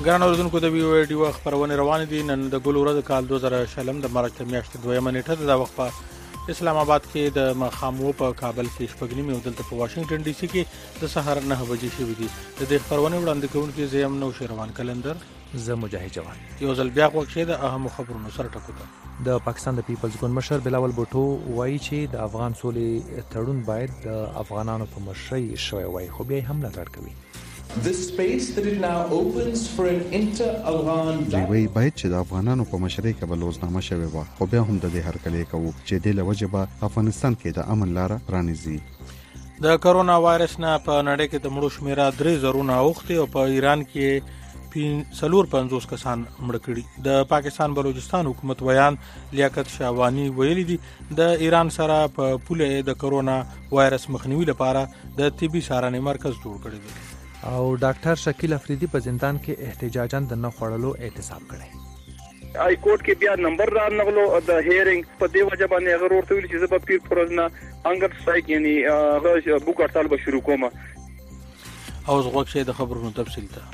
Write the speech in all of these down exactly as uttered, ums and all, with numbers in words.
ګران اوریدونکو د وی او ای ډیو خبرونه روان دي. نن د ګل ورځ کال دوه زره شلم د مارچ میاشتې دویمه نیټه ده. د وخت په اسلام آباد کې د مخامو په کابل کې شپږ نیمه او دلته په واشنگټن ډي سي کې د سحر نه بجې شوې دي. د دې خبرونه وړاندې کوونکي زیم نو شیروان کلندر زه مجاهد جوان یو ځل بیا وکړي د اهم خبرونو سره ټکو. د پاکستان د پیپلز ګوند مشر بلاول بوټو وایي چې د افغان سولې تړون باید د افغانانو په مشرۍ شوی وای، خو بیا هم ملاتړ کوي. The space that it now opens for an inter-Afghan دوی باید چې د افغانانو په مشرۍ کې بلوزنامه شوی و، خو بیا هم د دې هرکلی کوو چې د لوجبه افغانستان کې د امن لار رانیزي. د کرونا وایرس نه په نړۍ کې د مړو شمیره درې زرونه اوختي او په ایران کې سلور پنځوس کسان مړ کړي. د پاکستان بلوچستان حکومت ویان لیاقت شاوانی ویلي دي د ایران سره په پوله د کرونا وایرس مخنیوي لپاره د طبي څارنې مرکز جوړ کړی دی. او ډاکټر شکیل افریدی په زندان کې احتجاجاً د نه خوړلو اعتصاب کړی. های کورټ کې بیا نمبر را نغلو د هیرینګ په دی وجه باندې هغه ورته ویل چې زه په پیر پروزنا انګر سټرایک یعنی هغه بوک هړتال به شروع کوم. او زغوک شه د خبرونو تفصیل ته.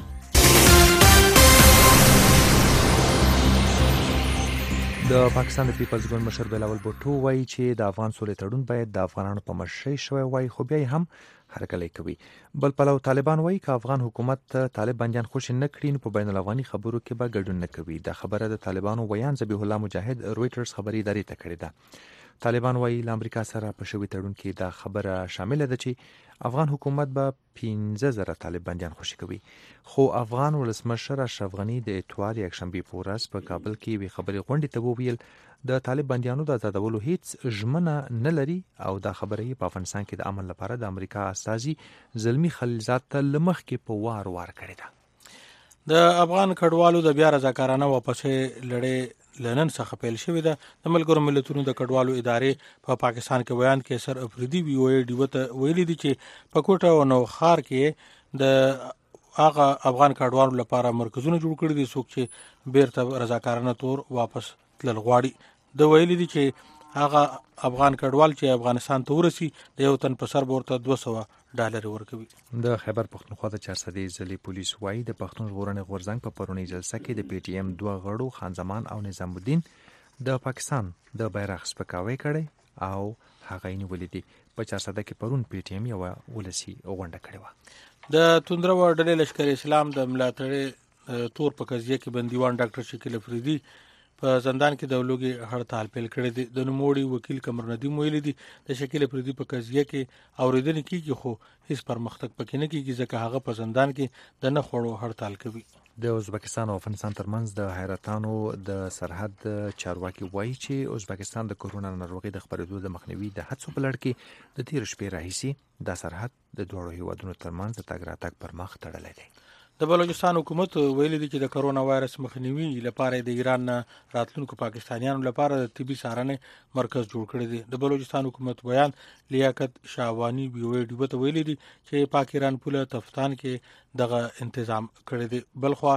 د پاکستان د پیپلز ګوند مشر بلاول بوټو وایي چې د افغان سولې تړون باید د افغانانو په مشرۍ شوی وای، خو بیا هم هرکلی کوي. بل پلو طالبان وایي که افغان حکومت طالب بندیان خوشی نه کړي نو په بین الافغاني خبرو کې به ګډون نه کوي. دا خبره د طالبانو ویان ذبیح الله مجاهد رويټرز خبري ادارې ته کړې ده. طالبان وایي له امریکا سره په شوی تړون کې دا خبره شامل ده چې افغان حکومت به پنځه زره طالب بندیان خوشی کوي. خو افغان ولسمشر اشرف غنی د اتوار یکشنبه په ورځ په کابل کې وی خبري غونډې ته وویل د طالب بندیانو د آزادولو هیڅ ژمنه نه لري او دا خبره یې په افغانستان کې د امن لپاره د امریکا استازي زلمی خلیلزاد ته لمخ کې په وار وار کړی ده. د افغان کډوالو د بیا رضاکارانه واپسې لړۍ لنن څخه پیل شوې ده. د ملګرو ملتونو د کډوالو ادارې په پا پاکستان کې بیان کې سر افریدي وی او ای ډیو ته ویلي دي چې په کوټه او نوخار کې د هغه افغان کډوالو لپاره مرکزونه جوړ کړي دي څوک چې بیرته رضاکارانه تور واپس تلل غواړي. د ویلي دي چې هغه افغان کډوال چې افغانستان ته ورسي د یو تن په سر ورته دوه سوه ډالر ورکوي. د خیبر پختونخوا د چارسدي ضلع پولیس وایي د پښتون ژغورنې غورځنګ په پرونی جلسه کې د پی ټی ایم دوه غړو خان زمان او نظام الدین د پاکستان د بیرغ سپکاوی کړي او هغه یې نیولې دي. په چارسده کې پرون پی ټی ایم یو ولسی غونډه کړې و. د توندرو ډلې لشکر اسلام د ملاتړ تور په قضیه کې بندیوان ډاکټر شکیل افریدی په زندان کې د لوګي هړتال پیل کړی دی. د نوموړي وکیل قمر ندیم ویلي دي د شکیل افریدی په قضیه کې اوریدنې کیږي خو هیڅ پرمختګ پکې نه کیږي ځکه هغه په زندان کې د نه خوړو هړتال کوي. د ازبکستان او افغانستان ترمنځ د حیرتانو د سرحد چارواکي وایي چې ازبکستان د کرونا ناروغي د خپرېدو د مخنیوي د هڅو په لړ کې د تیر شپې راهیسي د سرحد د دوړو هیوادونو ترمنځ د تګ راتګ پر مخ تړلی دی. د بلوچستان حکومت ویلي دي چې د کرونا وایرس مخنیوي لپاره د ایران نه راتلونکو پاکستانیانو لپاره د طبي څارنې مرکز جوړ کړی دی. د بلوچستان حکومت بیان لیاقت شاوانی وی او ای ډیو ته ویلي دي چې پاک ایران پوله تفتان کې دغه تنظیم کړی دی. بلخو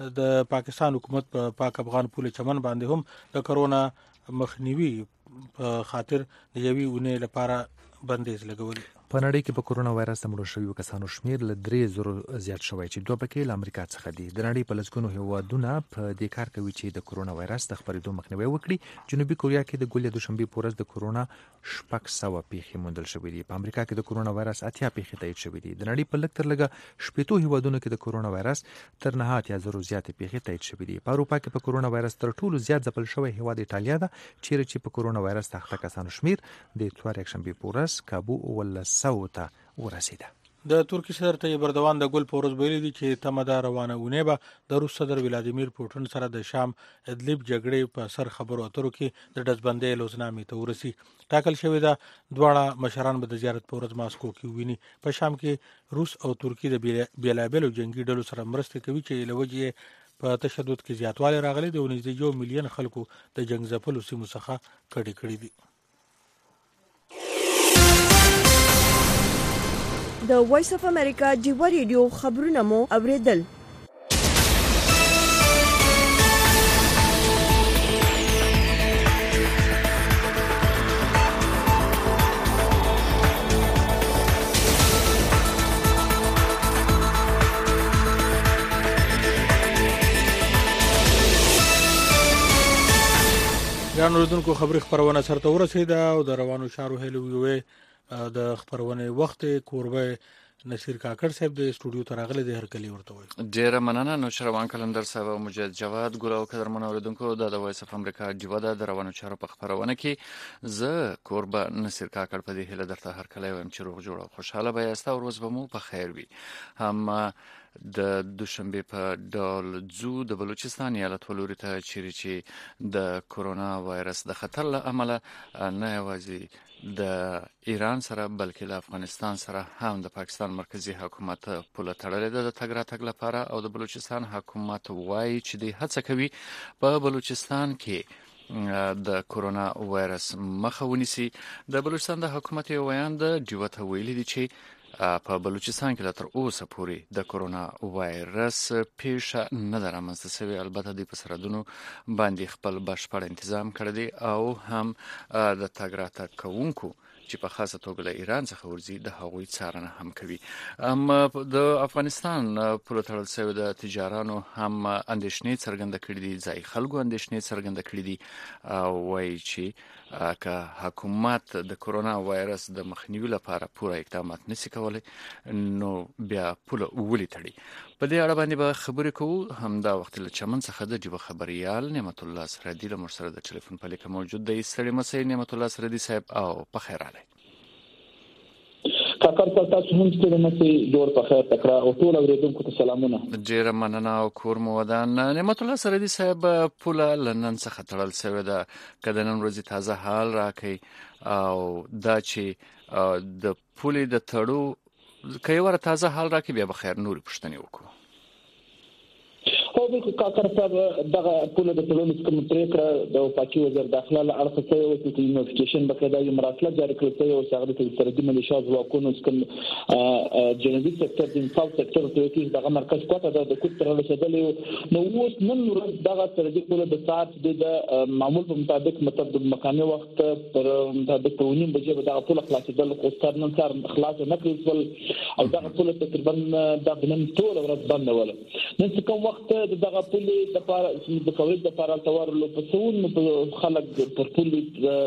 د پاکستان حکومت په پاک افغان پوله چمن باندې هم د کرونا مخنیوي په خاطر د یوې اونۍ لپاره بندیز لګولي. په نړۍ کې په کرونا وایرس مړو شویو کسانو شمیر له درې زرو زیات شوی چې دوه پکې له امریکا څخه دي. د نړۍ په لسګونو هیوادونه په دې کار کوي چې د کرونا وایرس د خپرېدو مخنیوي وکړي. جنوبي کوریا کې د ګل دوشنبه په ورځ د کرونا شپږ سوه پیښې موندل شوې دي. په امریکا کې د کرونا وایرس اتیا پیښې تایید شوې دي. د نړۍ په لږ تر لږه شپېتو هیوادونو کې د کرونا وایرس تر نه اتیا زرو زیاتې پیښې تایید شوې دي. په اروپا کې په کرونا وایرس تر ټولو زیات ځپل شوی هیواد ایټالیا ده چیرې چې په کرونا وایرس تخته کسانو شمیر د اتوار یکشنبه په ورځ کابو ولسو ته ورسیده. د ترکی صدر طیب اردوان د ګل په ورځ ویلي دي چې تمه ده روانه اونۍ به د روس صدر ولادیمیر پوټین سره د شام ادلیب جګړې په سر خبرو اترو کې د ډزبندۍ لوزنامې ته ورسي. ټاکل شوې ده دواړه مشران به د زیارت په ورځ ماسکو کې وویني. په شام کې روس او ترکی د بیلابیلو جنگي ډلو سره مرستې کوي چې له وجې په تشدد کې زیاتوالی راغلی دی او نږدې یو میلیون خلکو د جنګ ځپلو سیمو څخه کډې کړي دي. د وایس اف امریکا جیو ریډیو خبرونه مو اوریدل. ګران اوریدونکو خبري خبرونه سره ورسېده او د روانو شارو هلو وی د خبرونه وخت کوربه نصیر کاکړ صاحب د استودیو ته راغلي د هرکلی ورته وي. ډیره مننه. نو شروان کلندر صاحب او مجید جواد ګل او قدرمن اوریدونکو د وایس اف امریکا جواد د روانو چارو په خبرونه کې زه کوربه نصیر کاکړ په دې هله درته هرکلی وایم چې روغ جوړ او خوشاله به یاست او ورځ به مو په خیر وي. هم د دوشنبه په ډول زو د بلوچستان ایالت ولوري ته چیرې چې د کورونا وایرس د خطر له امله نه یوازې د ایران سره بلکې له افغانستان سره هم د پاکستان مرکزی حکومت پوله تړلې ده د تګ راتګ لپاره او د بلوچستان حکومت وایي چې د هڅه کوي په بلوچستان کې د کورونا وایرس مخه ونیسي. د بلوچستان د حکومت یو ویان د ډیوته ویلي دي چې په بلوچستان کې تر اوسه پورې د کورونا وایرس پیښه نه ده رامنځته شوې. البته د پسردونو باندې خپل بشپړ تنظیم کړی دی او هم د تګ راتګ کوونکو چې په خاصه توګه له ایران څخه ورځي د هغوی څارنه هم کوي. اما د افغانستان پوله تړل شوی د تجارانو هم اندېښنې څرګنده کړې دي، ځای خلکو اندېښنې څرګنده کړې دي او وایي چې که حکومت د کورونا وایرس د مخنیوي لپاره پوره اقدامات نشي کولای نو بیا پوله ولې تړي. په دې اړه باندې به خبرې کوو. همدا وخت له چمن څخه د جبه خبريال نعمت الله سردي له مرسره د ټلیفون په لیکه موجود دی. ستړي مسئ نعمت الله سردي صاحب او په خیر علي. کاکر تاسو هم ستړي مسئ جوړ په خیر تکړه او ټول اوریدونکو ته سلامونه. ډیر مننه او کور مو ودان. نعمت الله سردي صاحب پوله لنن څخه تړل شوی ده کله نن ورځ تازه حال راکې او دا چې د پولې د تړو کای ور تازه حال راکې بیا بخیر نور پښتني وکړو. خو د کاکر صاحب دغه پوله د ټولنې کوم پریکړه د پاکي وزیر داخله له اړخه څخه یو چې نوټیفیکیشن بکدا یو مراسله جاری کړل شوی او څنګه د ترتیب ملیشیا ځواکونو کوم جنوبي سکتور د ساوث سکتور ته چې دغه مرکز کوته د کوټ تر رسیدلې نو اوس نن ورځ دغه ترتیب پوله د ساعت د معمول په مطابق مطلب د مکاني وخت پر مطابق ونیم بجې دغه پوله خلاصېدل کوستر نن سره خلاص نه کړل او دغه پوله تقریبا د نن ټول ورځ بند وله. نن کوم وخت دغه پولی د لپاره د کوریډ لپاره تورلو په سون په خلک پر پولی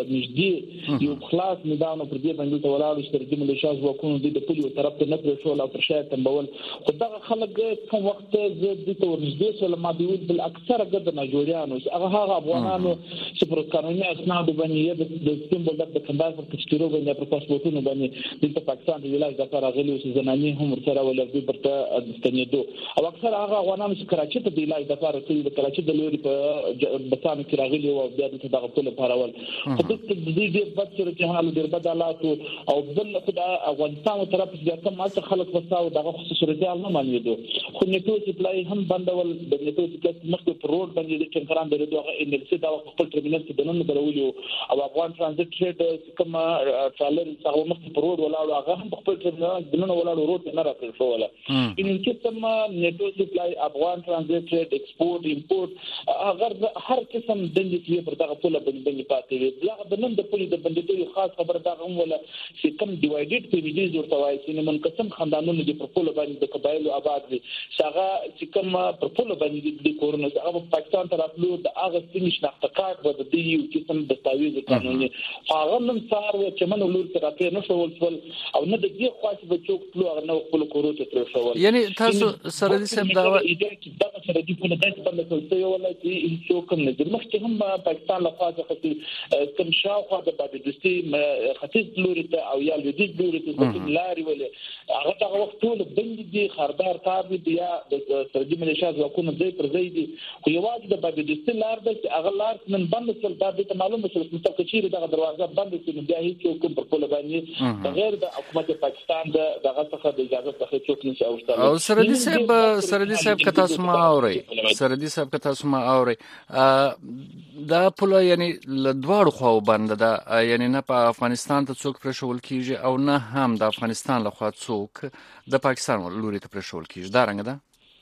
نږدې یو خلاص میدان پر دې باندې تورلو چې د ملیشیا ځواکونو د پولی طرف ته نه پرېښول او پر شاید تنبول خو دغه خلک کوم وخت د تورنږدې سره ما دی بل اکثر د ناجوړیانو هغه هغه افغانانو چې پر قانوني اسناد باندې د سیمبول د کندهار پر کشتیرو باندې پر پاسپورتونو باندې د پاکستان د ولایت لپاره غلي او زناني هم سره ولري پرته دستنیدو او اکثر هغه افغانانو چې کراچي ته د لای د لپاره چې د کراچي د لوري په بسانو کې راغلي او بیا د دغه ټول لپاره ول خو د دې د بد چې حالو د بدلات او بل خدای افغانستان طرف چې کوم ماته خلک وساو دغه خصوصي رجال نه مانیدو خو نیټو سپلای هم بندول د نیټو چې مخکې پر روډ باندې د چنکران د دغه ان ال سي دا خپل ټرمینل کې دننه درولو او افغان ترانزیت ټریډ کوم ټرالر هغه مخکې پر روډ ولاړو هغه هم خپل ټرمینل دننه ولاړو روډ نه راځي شوله ان کې تم نیټو سپلای افغان ترانزیت ټریډ ایکسپورت امپورت اگر هر قسم دندې کې پر دغه پوله باندې پاتې وي دا د نن د پولی د بندیدو خاص خبر دا هم ولا چې کوم ډیوایډډ کمیټیز ورته وایي چې منقسم خاندانونو د پر پوله باندې د قبایلو آباد دي څنګه چې کوم پر پوله باندې د کورونا هغه پاکستان طرف له د هغه سیمې شناخت کارت و د دې یو قسم دستاویز قانوني هغه نن سار و چې منو لور تر راته نه شول او نه د دې خاص بچو خپل هغه نو خپل کورونا تر شول یعنی تاسو سره دې سم دا دا سره دې په داسې باندې کوي یو ولا چې هیڅ کوم نه د مخکې هم پاکستان له خوا څخه کوم شاوخوا د بادستي ختیځ لوري ته او یا لویدیځ لوري ته کوم لاري ولې هغه هغه وخت ټول بند دي خاردار کار دي یا د ترجمه ملیشیا ځواکونو ځای پر ځای دي خو یوازې د بادستي لار د هغه لار نن بند شول دا د معلومه شول چې کچیر دغه دروازه بند شي بیا هیڅ کوم پر کوله باندې بغیر د حکومت پاکستان د دغه څخه د اجازه څخه څوک نشي اوستل او سردي صاحب سردي صاحب کته اسما اوري سردي صاحب کته اسما اوري دا پوله یعنی له دواړو خواو باندې دا یعنی نه په افغانستان ته څوک پرشول کیږي او نه هم د افغانستان له خوا څوک د پاکستان لوري ته پرشول کیږي دا رنګ ده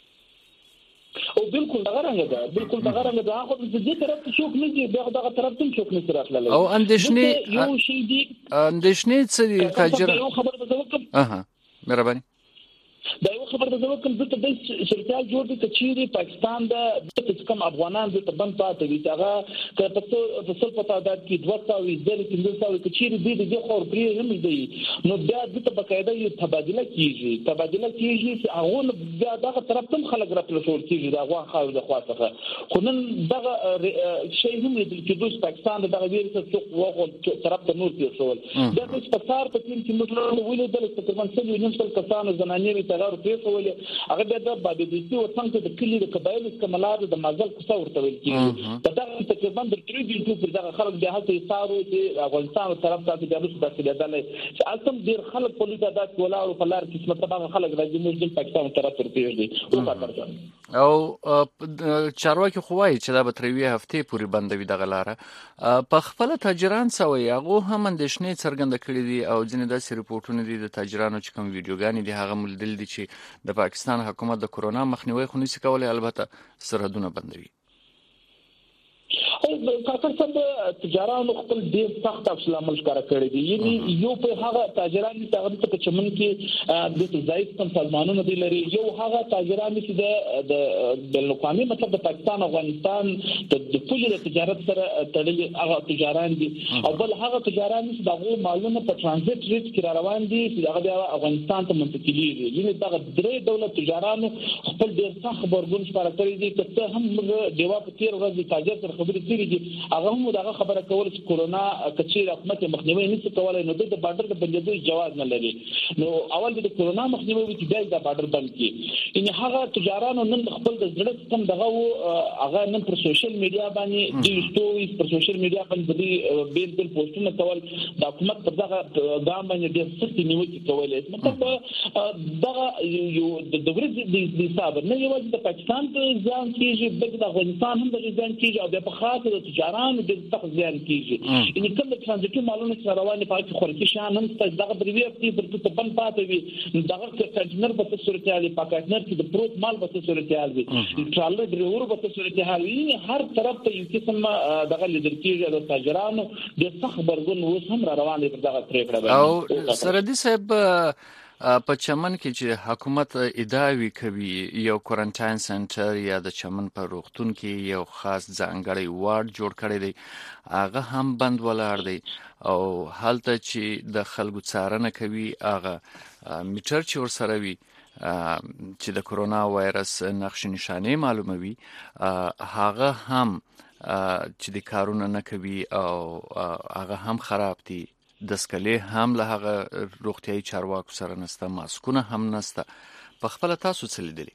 او بالکل دغه رنګ ده بالکل دغه رنګ ده هغه د دې طرف ته څوک نه دی دغه طرف ته څوک نه راتللی او اندېښنې یو شی دی اندېښنې څه دي کاجر خبر به وکم اها مهرباني دا یو خبر د زو کوم د دې شرکت جوړ دي چې پاکستان د کوم افغانان د بند پاتې دي هغه که په څه په تعداد کې دوه سوه زر پنځه سوه کې دې د خور پرې هم دي نو بیا د بقاعده یو تبادله کیږي تبادله کیږي هغه بیا دغه طرف ته خلک راپلوشول کیږي دا غوا خاور د خواصه خو نن دغه شی هم د دوی پاکستان دغه ویروس څخه وغو طرف ته نور پیښول دا د سپکار په تیم کې موږ ولیدل چې تقریبا څلور نیم سل کسانو زنانې تغیر پیښول هغه بیا د بابېدي او څنګه د کلی د قبایل کمالات د مازل څه ورته ویل کیږي دا تقریبا د تریډي ټو پر دغه خلک د هڅې سارو چې افغانستان طرف ته د روس د کېدل چې البته ډیر خلک په لیدا د کولاو په لار کې څه مطلب خلک راځي موږ د پاکستان طرف ته پیږي او چارواکي خوای چې دا به تروي هفته پورې بندوي دغه لار په خپل تاجران سوي هغه هم اندېښنې څرګنده کړې دي او ځینې داسې ریپورتونه دي د تاجرانو چې کوم ویډیوګانې دي هغه ملدل دي چې د پاکستان حکومت د کورونا مخنیوي خو نشي کولای البته سرحدونه بندوي او کاکر صاحب تجارانو خپل ډیر سخت افسل عمل ښکارا کړی دي یعنی یو په هغه تاجران چې هغه په چمن کې د ضعیف کم سازمانونو دی لري یو هغه تاجران چې د د لوکامي مطلب د پاکستان افغانستان د ټول تجارت سره تړلي هغه تجاران دي او بل هغه تجاران چې دغه معلومه په ترانزیت ریټ کې روان دي چې هغه افغانستان ته منتقلیږي یعنی دغه درې دولت تجارانو خپل ډیر سخت خبرګون ښکارا کړی دي چې هم دیوا په تیر ورځ تاجر سره خبرې کړې دي هغه هم دغه خبره کول چې کورونا کچې حکومت مخنیوي نشي کولای نو د بارډر د بندیدو جواز نه لري نو اول د کورونا مخنیوي چې بیا د بارډر بند کی ان هغه تجارانو نن خپل د زړه کم دغه هغه نن پر سوشل میډیا باندې د سټوریز پر سوشل میډیا باندې د بیل بیل پوسټونه کول د حکومت په دغه ګام باندې د سختي نیوکه کولای مطلب دغه یو د ورځې د حساب نه یوازې د پاکستان ته ځان کیږي بلکې د افغانستان هم د ځان کیږي او د خاص د تجارانو د تخ ځان کیږي ان کوم د ترانزیټي مالونو سره روانه پاتې خورتي شان هم دغه بریوی په پر ته بن پاتې وي دغه کنټینر په صورت حال پاکستان کې د پروت مال په صورت حال وي ټرالر ډرایور په صورت حال وي هر طرف ته یو قسم دغه لیدل کیږي د تاجرانو د سخت برګون اوس هم روان دي پر دغه پریکړه او سردي صاحب په چمن کې چې حکومت ادعاوی کوي یو کوارنټاین سنټر یا د چمن په روغتون کې یو خاص ځانګړی وارډ جوړ کړی دی هغه هم بند ولاړ دی او هلته چې د خلکو څارنه کوي هغه میټر چې ورسره وي چې د کورونا وایرس نقش نشانه معلوموي هغه هم چې د کارونه نه کوي او هغه هم خراب دي د سکلې هم له هغه روغتيایي چارواکو سره نسته ماسکونه هم نسته په خپل تاسو څه لیدلی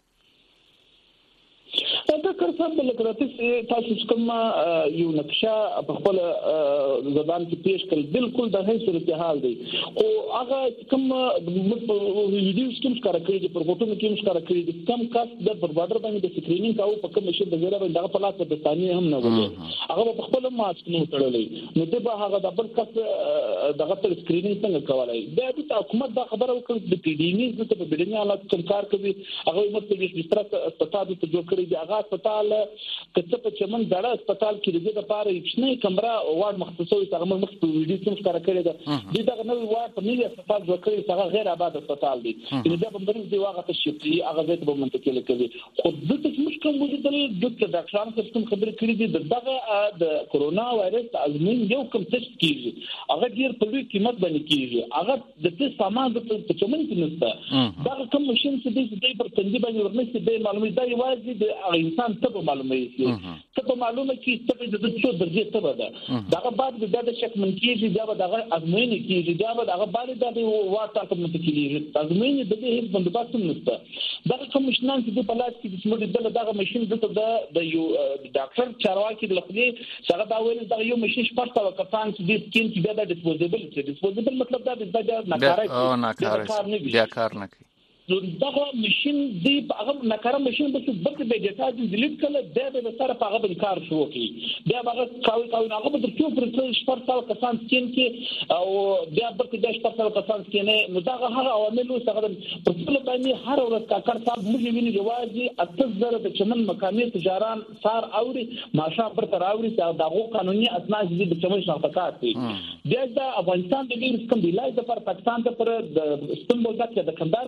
دا کار څه بل کړه تاسو کوم یو نقشه په خپل زبان کې پیښ کړل بالکل د هي صورت حال دی او هغه کوم ویډیوز کوم ښکارا کړی دي په فوټو کې ښکارا کړی دي کم کس د بارډر باندې د سکرینینګ کاوه په کوم شي د غیر باندې دغه پلاس په ثاني هم نه وایي هغه په خپل ماسک نه تړلې نو د هغه د بل کس دغه تر سکرینینګ څنګه کولای دا د حکومت دا خبره وکړه د پی ډی ایم د په بډینه حالت څخه کار کوي هغه مستقیم بستر استاد ته جوړ کړی دی هغه هسپتال کته په چمن دړه هسپتال کې د لپاره یو کمره وارد مختصوي څنګه مخ په ویډیو کې ښکارا کړی دی دغه نوې وارد په نوې هسپتال جوړ کړی څنګه غیر آباد هسپتال دی ان دا په مریض دی واغه تشخیصي هغه زیات به منتقل کوي خو د څه مشکل موجود دی د ډاکټرانو سره خبرې کړې دي دغه د کورونا وایرس ازمین یو کوم ټیسټ کیږي هغه ډیر په لوی قیمت باندې کیږي هغه د ټیسټ سامان د چمن کې نشته دا کوم ماشين چې د پر تنظیم باندې ورنسي د معلومات دی واځي د انسان ته معلومه شي ته معلومه کی ته د څه درجه ته ده داغه بعد د شک من کیږي دا دغه ازمین کیږي دا دغه باندې د واټه کوم کیږي ازمین د دې هیڅ بندوبست نشته دا کوم مشنان چې په لاس کې د سمډ دغه ماشين د یو ډاکټر چارواکي د لخوا څنګه دا ویل دا یو ماشين شپږ تا کفان چې د سکین کې دا ډیسپوزیبل چې ډیسپوزیبل مطلب دا د ناکارای او ناکارای بیا کار نه کوي نو دغه ماشين دی هغه ناکاره ماشين به څه بل به ډیټا د ډیلیټ کړه د به سره په هغه باندې کار شروع کړي بیا هغه کاوي کاوي هغه به تر څو پر څو شپږ کسان سکین کې او بیا به د شپږ کسان سکین نو دغه هغه عوامل څنګه په ټول باندې هر ورځ کاکر صاحب موږ ویني جوازي اتزره د چمن مقامي تجاران سار اوري ماشه پر تر اوري دغه قانوني اسناد د چمن شفقات دي بیا د افغانستان د دې کوم دی لای د پر پاکستان ته پر د استنبول د کندهار پر تذکرہ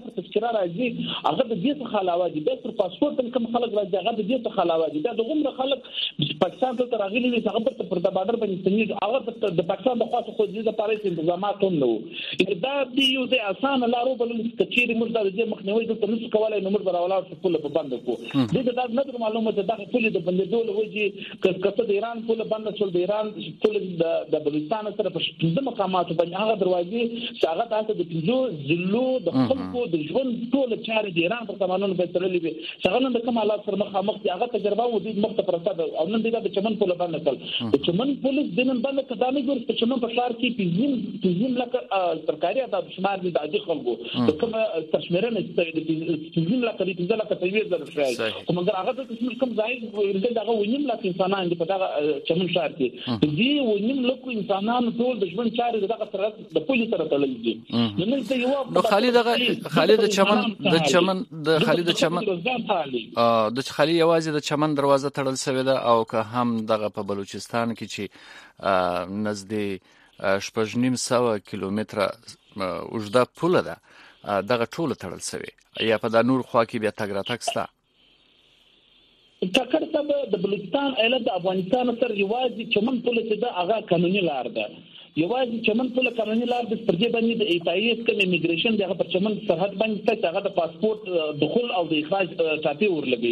ویزا راځي هغه د دې څخه علاوه دي د پاسپورت کوم خلک راځي هغه د دې څخه علاوه دي دا د عمر خلک پاکستان ته راغلي دي هغه پر د بارډر باندې سنید هغه د پاکستان د خاص خو د پاریس انتظامات هم نو دا دی یو د اسانه لارو بل کچيري موږ د دې مخنیوي د تنس کولای نو موږ براولات په په بند کو دې دا نه معلومه ده د ټول د بندیدول وږي کله د ایران په بند شول د ایران ټول د بلوچستان سره په شپږ مقامات باندې هغه دروازې چې هغه تاسو د پنځو ضلعو د خلکو د ژوند ټول چارې د ایران په قانون به ترلې وي څنګه نن د کمالات سره مخامخ دي هغه تجربه و دي مخ ته پرسته او نن د چمن په باندې کول د چمن پولیس د نن باندې کدانې ګور په چمن په ښار کې پنځم پنځم لکه سرکاري ادا شمار دي د خلکو د کوم تشمیرنه د پنځم لکه د پنځه لکه تیویر درشي کوم هغه د تشمیر کوم ځای ورته دغه ونیم لکه انسانان دي په دغه چمن ښار کې د دې ونیم لکه انسانان ټول د ژوند چارې دغه سره د پولیس سره تړلې دي نن ته یو نو خالد دغه خالد چمن د چمن د خالد چمن ا د خالد یوازې د چمن دروازه تړل شوې ده او که هم دغه په بلوچستان کې چې نزدې شپږ نیم سوه کیلومتره اوږده پوله ده دغه ټول تړل شوی یا په د نور خوا کې بیا تګ راتګ شته ټکر ته د بلوچستان ایالت د افغانستان سره یوازې چمن پوله چې ده هغه قانوني لار ده یوازې چمن پوله قانوني لار د پردي باندې د ایتایس کوم امیګریشن دغه پر چمن سرحد باندې ته هغه د پاسپورت دخول او د اخراج ټاپي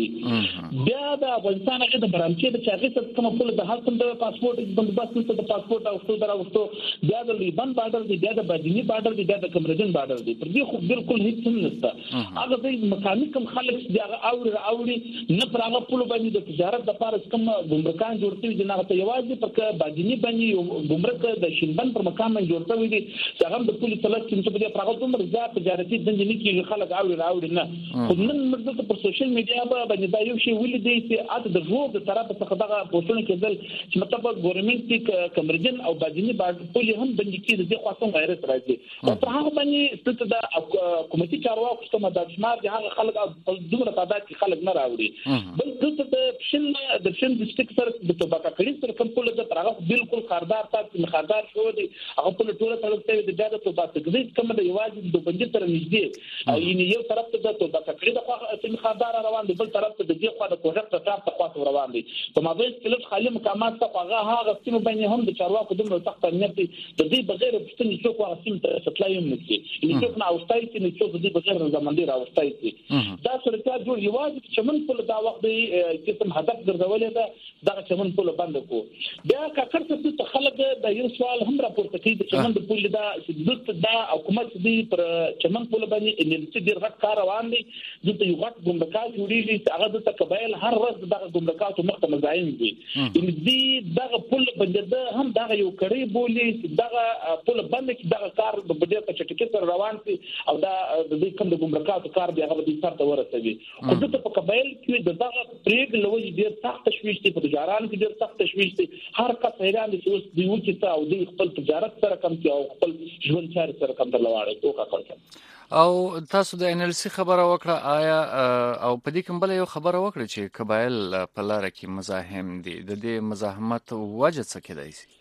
ورلګي بیا د افغانستان هغه د برامچې د چاغې څخه کوم پوله د هر کوم د پاسپورت بندوبست ته د پاسپورت او څو دراوستو بیا د لیبان بارډر دی بیا د بادینی بارډر دی بیا د کمرجن بارډر دی پر دې خو بالکل هیڅ هم نشته هغه د مقامي کوم خلک چې هغه اوري اوري نه پر هغه پوله باندې د تجارت د پاره کوم ګمرکان جوړ شوي دي نه ته یوازې پر بادینی باندې ګمرک د بند پر مقام باندې جوړ شوی دي چې هغه د پولیس سره چې په دې پرغه دومره زیات تجارتي دنده نه کیږي خلک اوري راوړي نه خو نن موږ په سوشل میډیا باندې دا یو شی ولیدي چې اته د روغ د طرف څخه دغه پوښتنه کېدل چې مطلب ګورنمنت کمرجن او بادینی باندې پولیس هم بند کیږي د خاصو غیرت راځي او په هغه باندې ستاسو د حکومتي چارواکو څخه د شمار دي هغه خلک دومره تعداد کې خلک نه راوړي بل څه د پښین د پښین ډیسټریکټ سره د توباکا کړي سره کوم پولیس د پرغه بالکل خاردار تاسو مخاردار شو دي هغه په ټوله طرف ته د جاده توبه تګزید کوم د یوازې د بندي تر نږدې او یعنی یو طرف ته د توبه کړي د خوا خاردار روان دي بل طرف ته د دې خوا د کوټه ته طرف ته خوا روان دي په مابین کې لږ خالي مقامات ته هغه هغه سیمه باندې هم د چارواکو دومره سخت امنیت دي د دې بغیر پښتني څوک هغه سیمه ته سپلای هم نشي یعنی څوک نه اوستای چې نه څوک د دې بغیر زمندي راوستای شي دا صورتیا جوړ یوازې چمن په دا وخت دی چې تم هدف ګرځولې ده دا چمن په بند کو بیا کاکر څه خلک د یو سوال هم راپورته کوي د چمن د پوله دا چې دا حکومت دې پر چمن پوله باندې ان چې ډیر غټ کار روان دي د یو غټ ګمرکات جوړیږي چې هغه د قبایل هر ورځ دغه ګمرکات مخته مزاحم دي ان دې دغه پوله باندې هم دغه یو کړي بولی چې دغه پوله باندې چې دغه کار د بدې په چټکۍ سره روان دي او دا د دې کوم د ګمرکات کار دی هغه د سر ته ورسوي خو د په قبایل کې دغه پریګ لوي ډیر سخت تشویش دي په تجارت کې ډیر سخت تشویش دي هر کس حیران دي چې اوس دی و چې او د خپل تجارت سره کم کې او خپل ژوند چارې سره کم درلواړي توګه کوي او تاسو د ان ال سي خبره وکړه آیا او په دې کوم بل یو خبره وکړه چې قبایل په لار کې مزاحم دي د دې مزاحمت وجه څه کېدای شي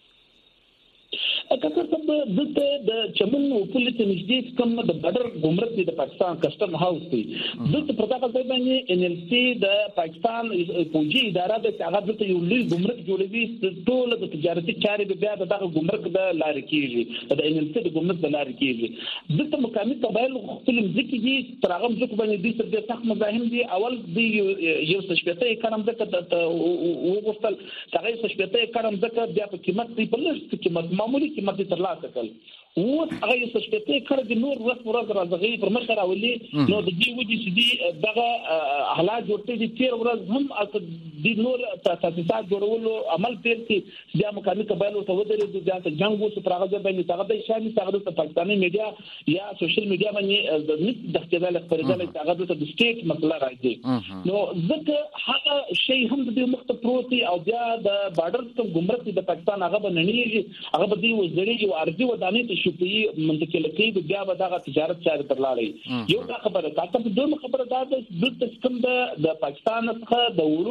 اګه څه د د چمن او پولیس نږدې کوم د بارډر ګمرک د پاکستان کسٹم هاوس دی د پروتوکول ځای باندې ان ال سي د پاکستان فوجي اداره د هغه د یو لوی ګمرک جوړوي ټول د تجارتي چارې بیا دغه ګمرک د لارې کیږي د ان ال سي د ګمرک د لارې کیږي د مقامي قبایل خپل ځکه دي ترغم ځکه باندې د څه د سخت مزاحم دي اول دی یو څه شپته کارم ځکه وګورتل هغه څه شپته کارم ځکه بیا په قیمت دی په لږ قیمت معمولی قیمت ترلاسه کړ او هغه یو څه شپته کړ د نور ورځ ورځ راځي پر مخ راولي نو د دې ودی چې دی دغه حالات جوړته دي تیر ورځ هم د نور تاسیسات جوړولو عمل پیل کې بیا مقامي قبایل ته ودرې د ځان جنگ وو پر هغه باندې هغه د شامي هغه د پاکستاني میډیا یا سوشل میډیا باندې د نت د اختلال خبرېدل هغه د سټیټ مسله راځي نو ځکه هغه شی هم د دې مخ ته پروتي او بیا د بارډر کوم ګمرک د پاکستان هغه باندې هغه به دی وزړي او ارضي ودانې شپې منطقي لکې د بیا به دغه تجارت چارې ترلاړي یو دا خبره تاسو په دوه خبره دا د کوم د پاکستان څخه د وروس کوم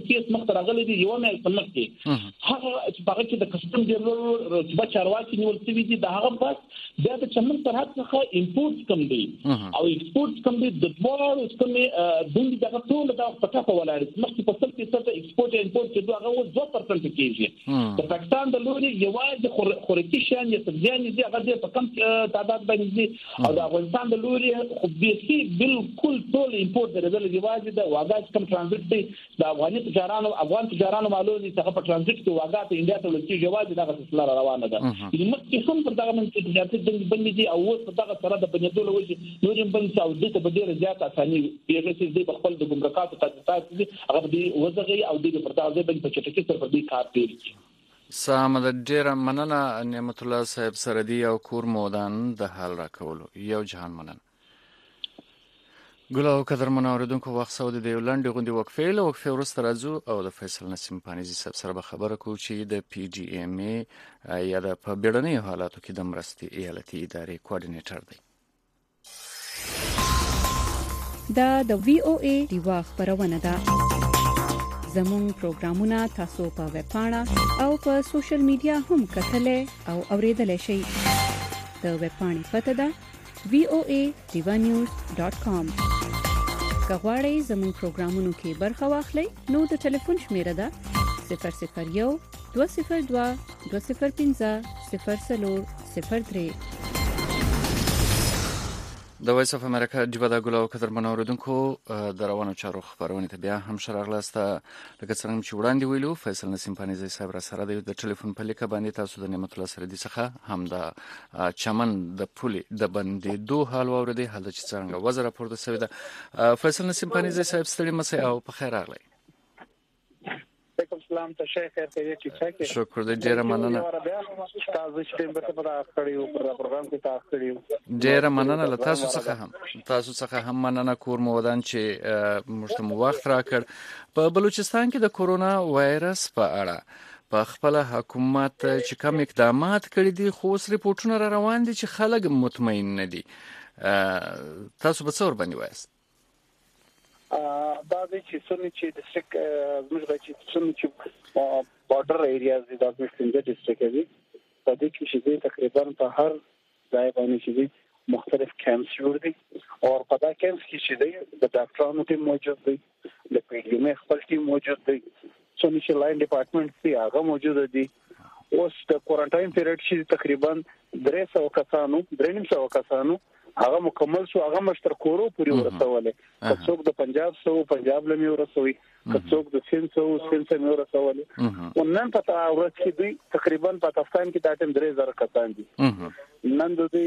کیس مخ راغلی دی یو مې سمک کی هغه چې هغه چې د کسټم ډیرل رتبه چارواکي نیول شوی دي د هغه بس بیا د چمن سرحد څخه امپورټ کم دی او ایکسپورټ کم دی د دوه کم د دغه ټول د پټه ولاړ مخکې په څل کې څه ایکسپورټ امپورټ چې دوه دوه پرسنټ کېږي د پاکستان د لوري یوازې خوراکي شیان یا سبزیان دي هغه په کم تعداد باندې دي او د افغانستان د لوري خو به بالکل ټول امپورټ درېدل دی واجب د واګا کم ترانزیت دی د افغاني تجارانو افغان تجارانو معلومه دي چې په ترانزیت کې واګا ته انډیا ته لږ جواز دغه سلسله روانه ده چې مخکې هم پر دغه منځ کې تجارت د بندي دي او اوس په دغه سره د بنیادولو وجه نور هم بند او د په ډیره زیات اساني پیغه چې د خپل د ګمرکاتو تاسیسات دي هغه دی وزغي او د پرتاوزه بند په چټکۍ سره په دې کار پیل سام د ډیره مننه نعمت الله صاحب سردي او کور مودان د حال راکولو یو جهان مننه ګلو قدر منوردونکو وخت سعودي د یولند غوندي وقفه له وقفه ورسته راځو او د فیصل نسیم پانیزي صاحب سره خبره کوو چې د پی جی ایم ای یا د په بیړنۍ حالاتو کې د مرستې ایالتي ادارې کوارډینیټر دی دا د وی او ای دیوا خبرونه ده زموږ پروګرامونه تاسو په ویب پاڼه او په سوشل میډیا هم کتلای او اوریدلای شئ د ویب پاڼې پته ده وی او ای دیوا نیوز ډاٹ کام کغواړئ زموږ پروګرامونو کې برخه واخلئ نو د ټلیفون شمیره ده صفر صفر یو دوه صفر دوه دوه صفر پنځه صفر څلور صفر درې د وایس اف امریکا دیوا د ګلو قدر منوردونکو د روانو چارو خبرونه ته بیا هم شراغلاسته لکه څنګه چې وړاندې ویلو فیصل نسیم پانیزي صاحب را سره د ټلیفون په لیکه باندې تاسو د نعمت الله سره دي څخه هم د چمن د پولې د باندې دوه حال وردی حال چې څنګه وزره پورته شوی ده فیصل نسیم پانیزي صاحب ستړي مسه او په خیر راغلی وعلیکم السلام ته شیخ خیر ته چې څنګه شکر دې ډیره مننه تاسو چې په په اخړیو پر پروګرام کې تاسو کړیو ډیره مننه له تاسو څخه هم تاسو څخه هم مننه کور مو ودان چې مشتم وخت راکړ په بلوچستان کې د کورونا وایرس په اړه په خپل حکومت چې کوم اقدامات کړی دي خو اوس ریپورتونه را روان دي چې خلک مطمئن نه دي تاسو په څور باندې وایست دا د چې څنګه چې د سټیک زموږ چې څنګه چې بارډر ایریاز دي د څنګه ډیسټریکټ دي په دې کې چې تقریبا په هر ځای باندې چې مختلف کیمپس جوړ دي او په دا کیمپس کې چې دي د ډاکټرانو ټیم موجود دي د پی ډی ایم خپل ټیم موجود دي څنګه چې لاین ډپارټمنټ دی هغه موجود دي اوس د کوارنټاین پیریډ چې تقریبا درې سوه کسانو درې نیم سوه کسانو هغه مکمل شو هغه مشتر کورو پوری ورسوله کڅوک د پنجاب سو پنجاب لمي ورسوي کڅوک د سین سو سین سم ورسوله ونن پتا ورځ کې دوی تقریبا پاکستان کې داتم درې زره کسان دي نن د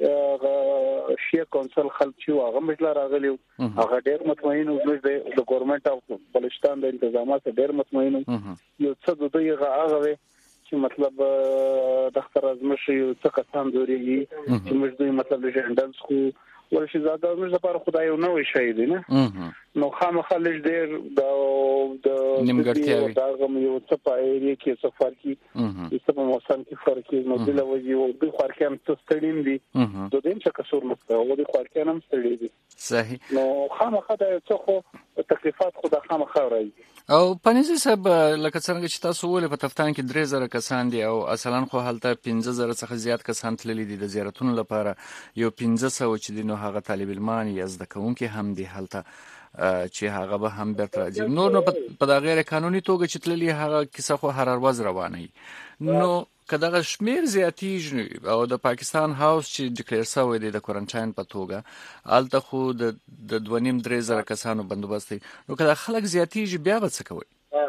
دې شیعه کونسل خلک چې هغه مجله راغلی هغه ډېر مطمئن او د ګورنمنت او بلوچستان د انتظامات ډېر مطمئن یو څه د دوی هغه مطلب د اختر ازمش یو څه کسان دوري چې موږ دوی مطلب لژندلز خو ورشي زاده موږ لپاره خدای یو نوې شی دی نه نو خامخا لږ ډېر د د نیمګړتیاوي دا غو یو څه په ایریا کې څه فرقي څه په موسم کې فرقي نو د لوي او د خارکان څه ستړیم دي د دې څه کسور مخته او د خارکان هم ستړي دي صحیح نو خامخا د څه خو تکلیفات خو د خامخا راځي او پنځه صاحب لکه څنګه چې تاسو ولې په تفتان کې درې زره کسان دي او اصلا خو هلته پنځه زره څخه زیات کسان تللي دي د زیارتونو لپاره یو پنځه سوه چې دي نو هغه طالب علمان یا زده کوونکي هم دي هلته چې هغه به هم بیرته راځي نور نو په د غیر قانوني توګه چې تللي هغه کیسه خو هر ورځ روانه نو کداغه شمیر زیاتیږي او د پاکستان هاوس چې ډیکلیئر شوی دی د کوارنټاین په توګه الته خو د د دوه نیم درې زره کسانو بندوبست نو کله خلک زیاتیږي بیا به څه کوي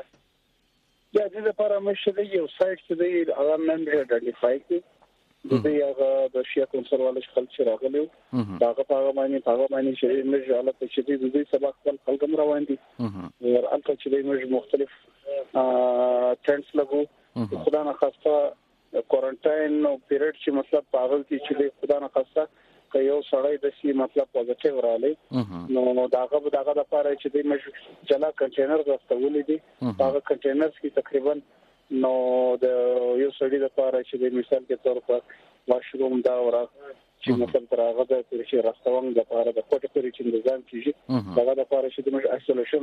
یا د لپاره مشه یو سایت چې دی هغه نن ډیډیفای کی د دې هغه د شیا کنسرواله خلک چې راغلي هغه په هغه باندې هغه باندې چې موږ حالت چې د دې سبق خپل خلک هم روان دي ور الته چې موږ مختلف ټنټس لګو خدای نه خواسته کوارنټاین نو پیریډ چې مطلب پاغل کې چې خدا نه خواسته که یو سړی د سی مطلب پوزټیو رالی نو داغه داغه د لپاره چې د مش جلا کنټینر غوښتولې دي هغه کنټینرز کې تقریبا نو د یو سړی د لپاره چې د مثال کې تور په واشروم دا ورا چې مطلب تر هغه د چې راستوان د لپاره د کوټه پرې چې نظام کیږي داغه د لپاره چې د مش ایسولیشن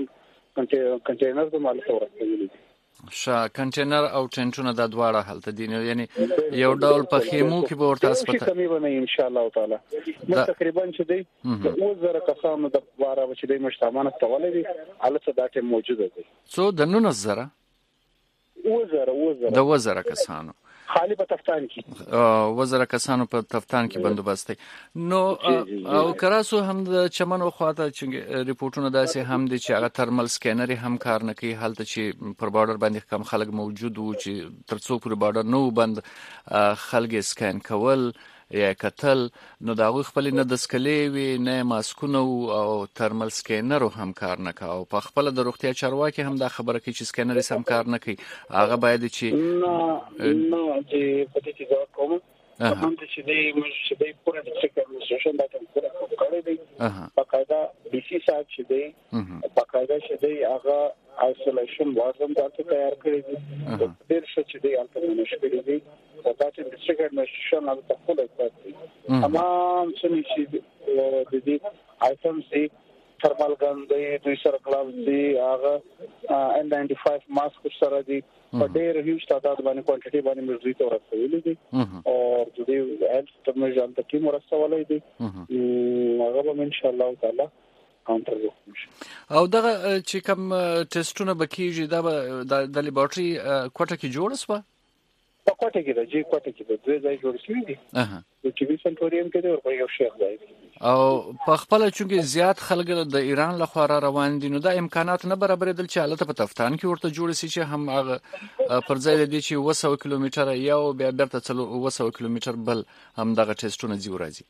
کنټینر د مال ورکوي. شا کنټینر او ټنټونه د دواړه حالت دي، یعنی یو ډول په خیمو کې به ورته اسپته کمی بنه ان شاء الله تعالی. نو تقریبا چې دی او زره کسانو د باره چې دی مشتمانه تولې دي البته دا ټیم موجوده دي. څو د نو زره او زره او زره د وزره کسانو خالی په تفتان کې وزره کسانو په تفتان کې بندوبست دي. نو او کراسو هم د چمن خواته چې ریپورتونه داسې هم دي چې هغه ترمل سکینر هم کار نه کوي، حالت چې پر بارډر باندې کم خلک موجود وو چې ترڅو پر بارډر نو بند خلک سکین کول یا قتل، نو دا غو خپل نه د سکلې وی نه ماسکونه او ترمل سکینر هم کار نه کاو. په خپل د روغتیا چارواکي هم دا خبره کوي چې سکینر هم کار نه کوي. هغه باید چې نه نه چې په دې کې دا کوم هم چې دې مش چې دې پوره د څه کوم دا کوم کړی دی باقاعده بي سي صاحب چې دې باقاعده چې دې هغه آیسولیشن وارډ هم تیار کړی دی. ډېر څه چې دې البته مشکل دي او دا چې د څه مشن او تخول کوي. تمام څه چې د دې آیټمز دي ترمال ګن دی، دوی سره کلاوز دی، هغه ان ناینټي فایو ماسک سره دی، په ډېر هیوج تعداد باندې کوانټیټي باندې موږ ته ورسولې دي او د دې هیلث ترمنځ د ټیم ورسولې دي. هغه به ان شاء الله تعالی کاونټر وکړي. او دغه چې کوم ټیسټونه بکیږي دا د لیبارټري کوټه کې جوړ شو په کوټه کې د جی کوټه کې د دوه ځای جوړ شوی دي. اها د ټي وی سنټوریم کې د ورپې یو شیخ ځای او په خپل چونګې زیات خلک د ایران له خوا را روان دي، نو دا امکانات نه برابرېدل چې حالت په تفتان کې ورته جوړ شي چې هم هغه پر ځای د دې چې اوه سوه کیلومتره یو بیا بیرته څلور اوه سوه کیلومتر بل هم دغه ټیسټونه ځي ورځي.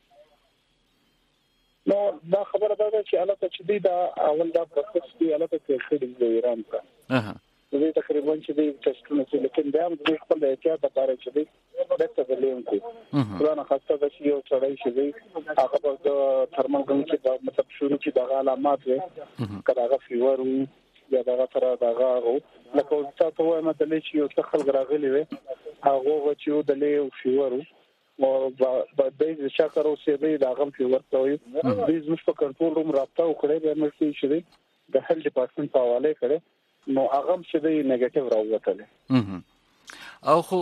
نو دا خبره ده چې البته چې دی دا اول دا پروسس دی البته چې خېل د ایران کا اها دوی تقریبا چې دی ټیسټونه چې لیکن دا هم د خپل احتیاط لپاره چې دی دغه دلیل کوي. پلان خاصه د یو چړای چې دی هغه د ترمل ګن چې دا مطلب شروع چې د علامات وي کله هغه فیور یا دغه سره دغه لکه تاسو وایم د لې چې یو څه خلک راغلي وي هغه چې د لې فیور او د دې چې کارو سي دی دا غم فیور کوي د زموږ په کنټرول روم رابطه وکړي د امرسي چې دی د هیلث ډپارټمنټ په حواله کړي نو هغه چې دی نیگیټیو راووتل. او خو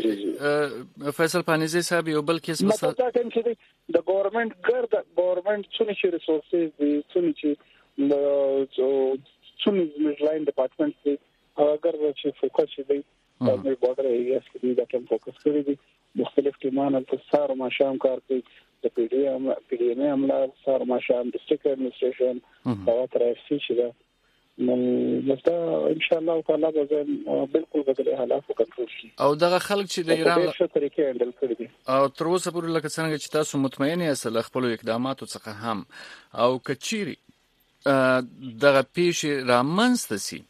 فیصل پانیزی صاحب یو بل کیس مثلا دا ټیم چې دی د ګورنمنت ګرد ګورنمنت څونی چې ریسورسز دي څونی چې د څونی لاین ډپارټمنټ دی اگر چې فوکس دی په بارډر ایریاز کې دا کوم فوکس کوي دي مختلف ټیمان په سار ما شام کار کوي د پی ډی ام پی ډی ام عمله سار ما شام ډسټریکټ اډمنسټریشن دا تر اف سی چې دا نو مستا ان شاء الله تعالی به بالکل بدل حالات کنټرول شي. او دغه خلک چې د ایران په څه طریقې هندل کړی دي او تر اوسه پورې لکه څنګه چې تاسو مطمئن یاست خپل اقداماتو څخه هم او کچيري دغه پیښې رامنځته سي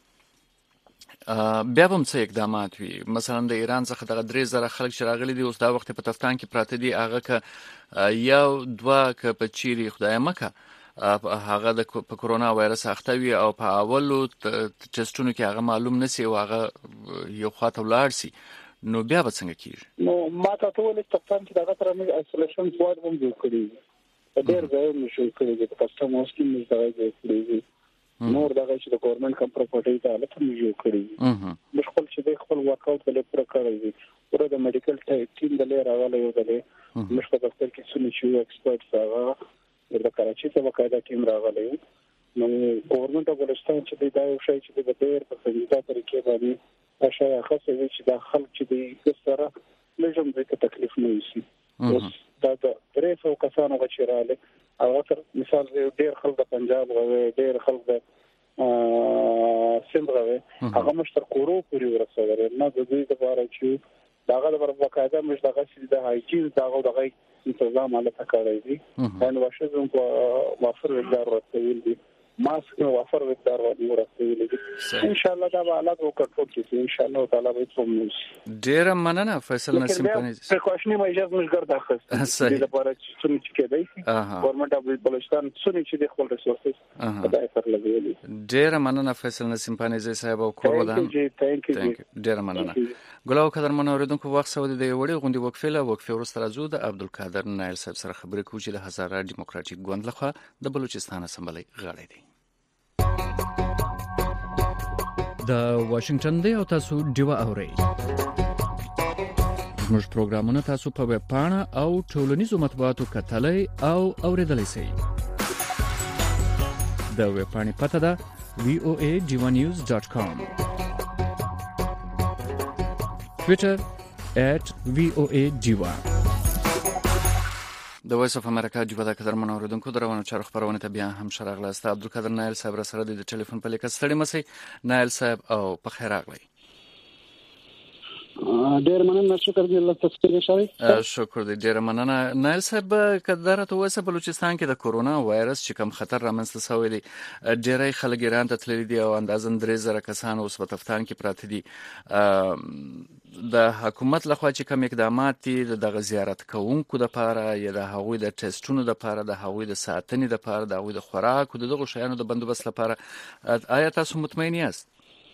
بیا هم څه اقدامات وي. مثلا د ایران څخه دغه درې زره خلک چې راغلي دي اوس دا وخت په تفتان کې پراته دي، هغه ک یو دوه ک په چيري خدای مکه هغه د کورونا وایرس اخته وي او په اولو ټیسټونو کې هغه معلوم نسی او هغه یو خاطر لاړ سي، نو بیا به څنګه کیږي؟ نو ما ته ټول تفتان چې دغه تر موږ آیسولیشن سواد هم جوړ کړی په ډېر ځای موږ جوړ کړی دي په کسټمرز کې موږ دا جوړ کړی دي نور دغه چې د ګورنمنت کم پراپرټي ته البته موږ جوړ کړی دي. موږ خپل چې خپل ورک اوټ له پوره کړی دي پوره د میډیکل ټیم د لیر راغلی یو د موږ په دفتر کې څو نشو ایکسپرټس هغه د کراچي ته وکایدا ټیم راغلی نو ګورنمنت of بلوچستان چې دا یو شی چې د ډېر په سنجیده طریقې باندې اشاره خاصه وی چې د خلک چې د سره لږم د تکلیف نه وي. اوس دا د درې سو کسانو غچراله او تر مثال ډېر خلک د پنجاب غوي ډېر خلک د سند غوي هغه مشتر کورو پوری ورسره نه د دې لپاره چې داغه د وربقاعده مش دغه چې د هایجین داغه دغه انتظام علي تکړه دي ان واشزم په وافر وګړو ورسول دي ماسک نو وافر وګړو ورسول دي ان شاء الله دا به حالات وکړو چې ان شاء الله تعالی به څومره ډیر مننه فیصل نسیم پنځ پریکاشنی مېجرز موږ ګرځا خسته د لپاره چې څومره چې کېدای ګورنمنت اف بلوچستان څومره چې د خپل ریسورسز په دای پر لګولي ډیر مننه فیصل نسیم پنځ صاحب او کور ودان ډیر مننه ګلاو قدر منوریدونکو وخت سو د وړي غونډې وقفه له وقفه ورسره زو د عبدالقادر نایل صاحب سره خبرې کوي چې د هزاره ډیموکراټیک ګوند لخوا د بلوچستان اسمبلی غړی دی. د واشنگټن دی او تاسو ډیوه اورئ. زموږ پروګرامونه تاسو په ویب پاڼه او ټولنیزو مطبوعاتو کتلای او اوریدلای شئ. د ویب پاڼې پته ده وی او ای ډیوا نیوز ډاټ کام. ټویټر at وی او ای ډیوا. د وایس اف امریکا ډیوا د قدر منوردونکو درونه چارخ خبرونه ته بیا هم شرغله است. عبدالقادر نایل صاحب را سره د ټلیفون په لیکه ستړي مسي. نایل صاحب او په خیر راغلی. ډیر مننه، شکر دی الله تاسو شوي. شکر دی ډیر مننه. نایل صاحب کداره ته وسه بلوچستان کې د کورونا وایرس چې کوم خطر رامنځته شوی دی، ډیرای خلک ایران ته تللي دي او اندازن درې زره کسان اوس په تفتان کې پراته دي. د حکومت لخوا چې کوم اقدامات دي د زیارت کوونکو د لپاره یا د هغوی د ټیسټونو د لپاره، د هغوی د ساتنې د لپاره، د هغوی د خوراک او دغه شیانو د بندوبست لپاره، آیا تاسو مطمئن یاست؟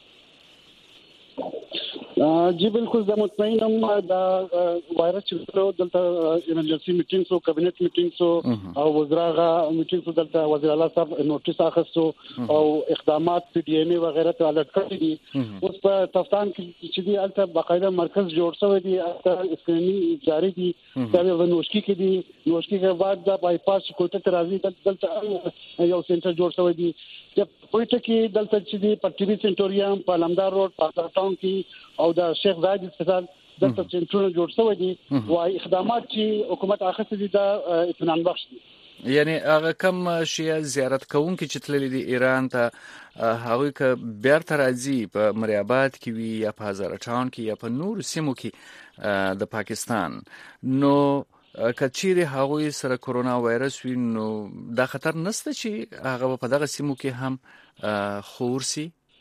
جی بالکل زه مطمئن یم. دا وایرس چې دلته ایمرجنسي میټینګ سو، کابینټ میټینګ سو او وزراغه میټینګ سو، دلته وزیر اعلی صاحب نوټیس اخیستو او اقدامات پی ډی ایم ای وغیرہ ته الرټ کړی دي. اوس په تفتان کې چې دی البته باقاعده مرکز جوړ شوی دی، البته اسکرینینګ جاری دي. دا ونوشکی کې دي، نوشکی کې بعد دا بای پاس کوټه ته راځي، دلته یو سنټر جوړ شوی دی. کوټه کې دلته چې دی په ټي وی سنټوریم په علمدار روډ په ټاون کې او د شیخ زاید هسپتال دلته سنټرونه جوړ شوی دي. وايي اقدامات چې حکومت اخیستي دي دا اطمینان بخش دي. یعنی هغه کم شیا زیارت کوونکي چې تللي دي ایران ته، هغوی که بیرته راځي په مریاباد کې وي یا په هزارچاون کې یا په نور سیمو کې د پاکستان، نو کچيري هغوی سره کورونا وایرس وي، نو دا خطر نشته چې هغه په دغه سیمو کې هم خورسي؟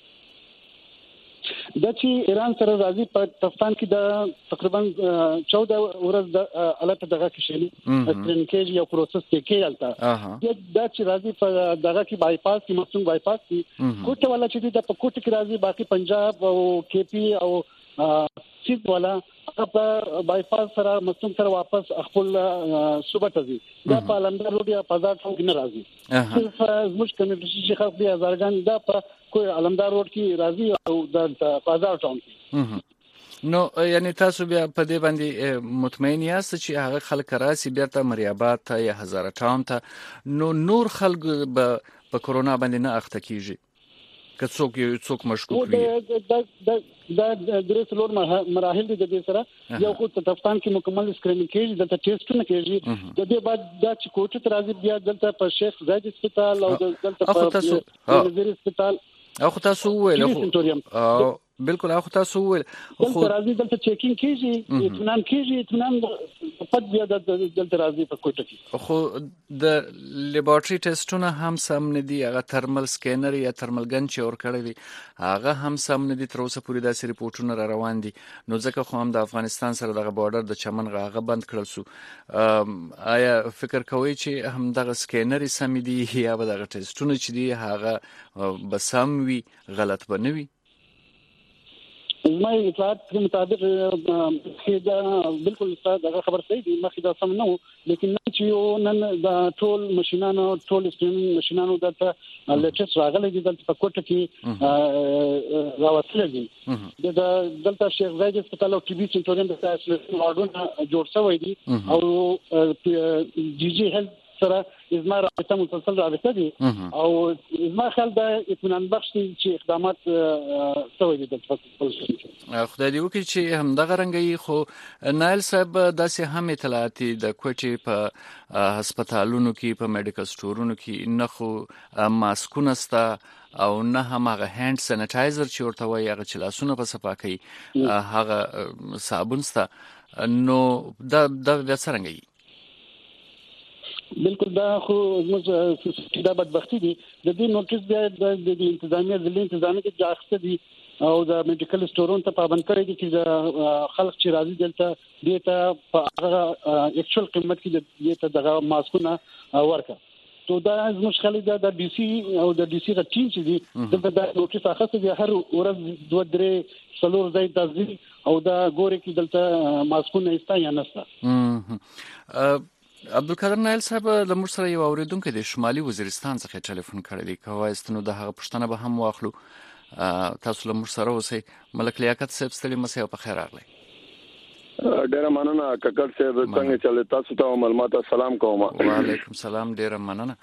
دا چې ایران سره راځي په تفتان کې دا تقریبا چودہ ورځ د الټ دغه کې شي ترنکېج یو پروسس کې کېالتا. دا چې راځي په دغه کې بای پاس کې مصون بای پاس کې کوټه والا چې د کوټه کې راځي، باقي پنجاب او کې پی او سیټ والا په بای پاس سره مصون سره واپس خپل صوبه ته ځي. دا په لندن روډ یا په ځای ټاون کې نه راځي. صرف زموږ کمیټې چې خلک دی هزارګان دا په کوئی علمدار روډ کې راځي او د بازار ټاون کې. نو یعنی تاسو بیا په دې باندې مطمئن یاست چې هغه خلک راسي بیرته مریاباد ته یا هزار ټاون ته، نو نور خلک به په کورونا باندې نه اخته کیږي که څوک یو څوک مشکوک وي؟ دا دا درې څلور مراحل دي د دې سره. یو خو تفتان کې مکمل سکرینینګ کېږي، دلته ټیسټونه کېږي. د دې بعد دا چې کوټه ته راځي بیا دلته په شیخ زاید هسپتال او دلته په وزیر هسپتال او خو تاسو وویل او بالکل اخو تاسو وویل خو راځي دلته چیکینګ کیږي، اطمینان کیږي، اطمینان په بیا دلته راځي په کوټه کې. خو د لیبارټری ټیسټونه هم سم نه دي، هغه ترمل سکینر یا ترمل ګن چې اور کړی دی هغه هم سم نه دي، تر اوسه پورې داسې ریپورټونه را روان دي. نو ځکه خو هم د افغانستان سره دغه بارډر د چمن هغه بند کړل سو. آیا فکر کوئ چې هم دغه سکینر سم دي یا به دغه ټیسټونه چې دي هغه به سم وي، غلط به نه وي؟ زما اطلاعات په مطابق دا بالکل دا خبر صحیح دی، مخکې دا سم نه و، لیکن نه چې یو نن دا ټول ماشینانو ټول سټریمینګ ماشینانو دلته لیټس راغلي دي، دلته په کوټه کې راوتلي دي. دا دلته شیخ زاید هسپتال او ټي بي سنټوریم د تاسیسي واردونه جوړ شوی دي او جی جی هیلث سره ازما رابطه مسلسل رابطه دي او ازما خیال دا اطمینان بخش دي چې اقدامات شوی دي. د خدای دې وکړي چې هم دغه رنګي. خو نایل صاحب داسې هم اطلاعات د کوټې په هسپتالونو کې په میډیکل سټورونو کې نه خو ماسکونه ستا او نه هم هغه هاند سانیټایزر چې ورته وایي هغه چې لاسونه په صفا کوي هغه صابون ستا، نو دا دا بیا څرنګه؟ بالکل دا خو موږ دا بدبختی دي. د دې نوټیس بیا د انتظامیه ځلې انتظامیه کې ځاخته دي او د میډیکل سټورونو ته پابند کړی دي چې خلک چې راځي دلته دې ته په هغه اکچوال قیمت کې دې ته دغه ماسکونه ورکړه. تو دا زموږ خلک دا د ډي سي او د ډي سي د ټیم چې دي دلته دا نوټیس اخیسته دي، هر ورځ دوه درې څلور ځای ته ځي او دا ګوري چې دلته ماسکونه ایستا یا نسته. عبدالقادر نایل صاحب د موږ سره یو اوریدونکو د شمالي وزیرستان څخه ټلیفون کړی دی، کوایست نو د هغه پښتنه به هم واخلو. تاسو له موږ سره اوسئ. ملک لیاقت صاحب ستړي مسئ او په خیر راغلی. ډیره مننه ککړ صاحب، څنګه چلے تاسو ته معلومات السلام کوم. وعلیکم السلام، ډیره مننه.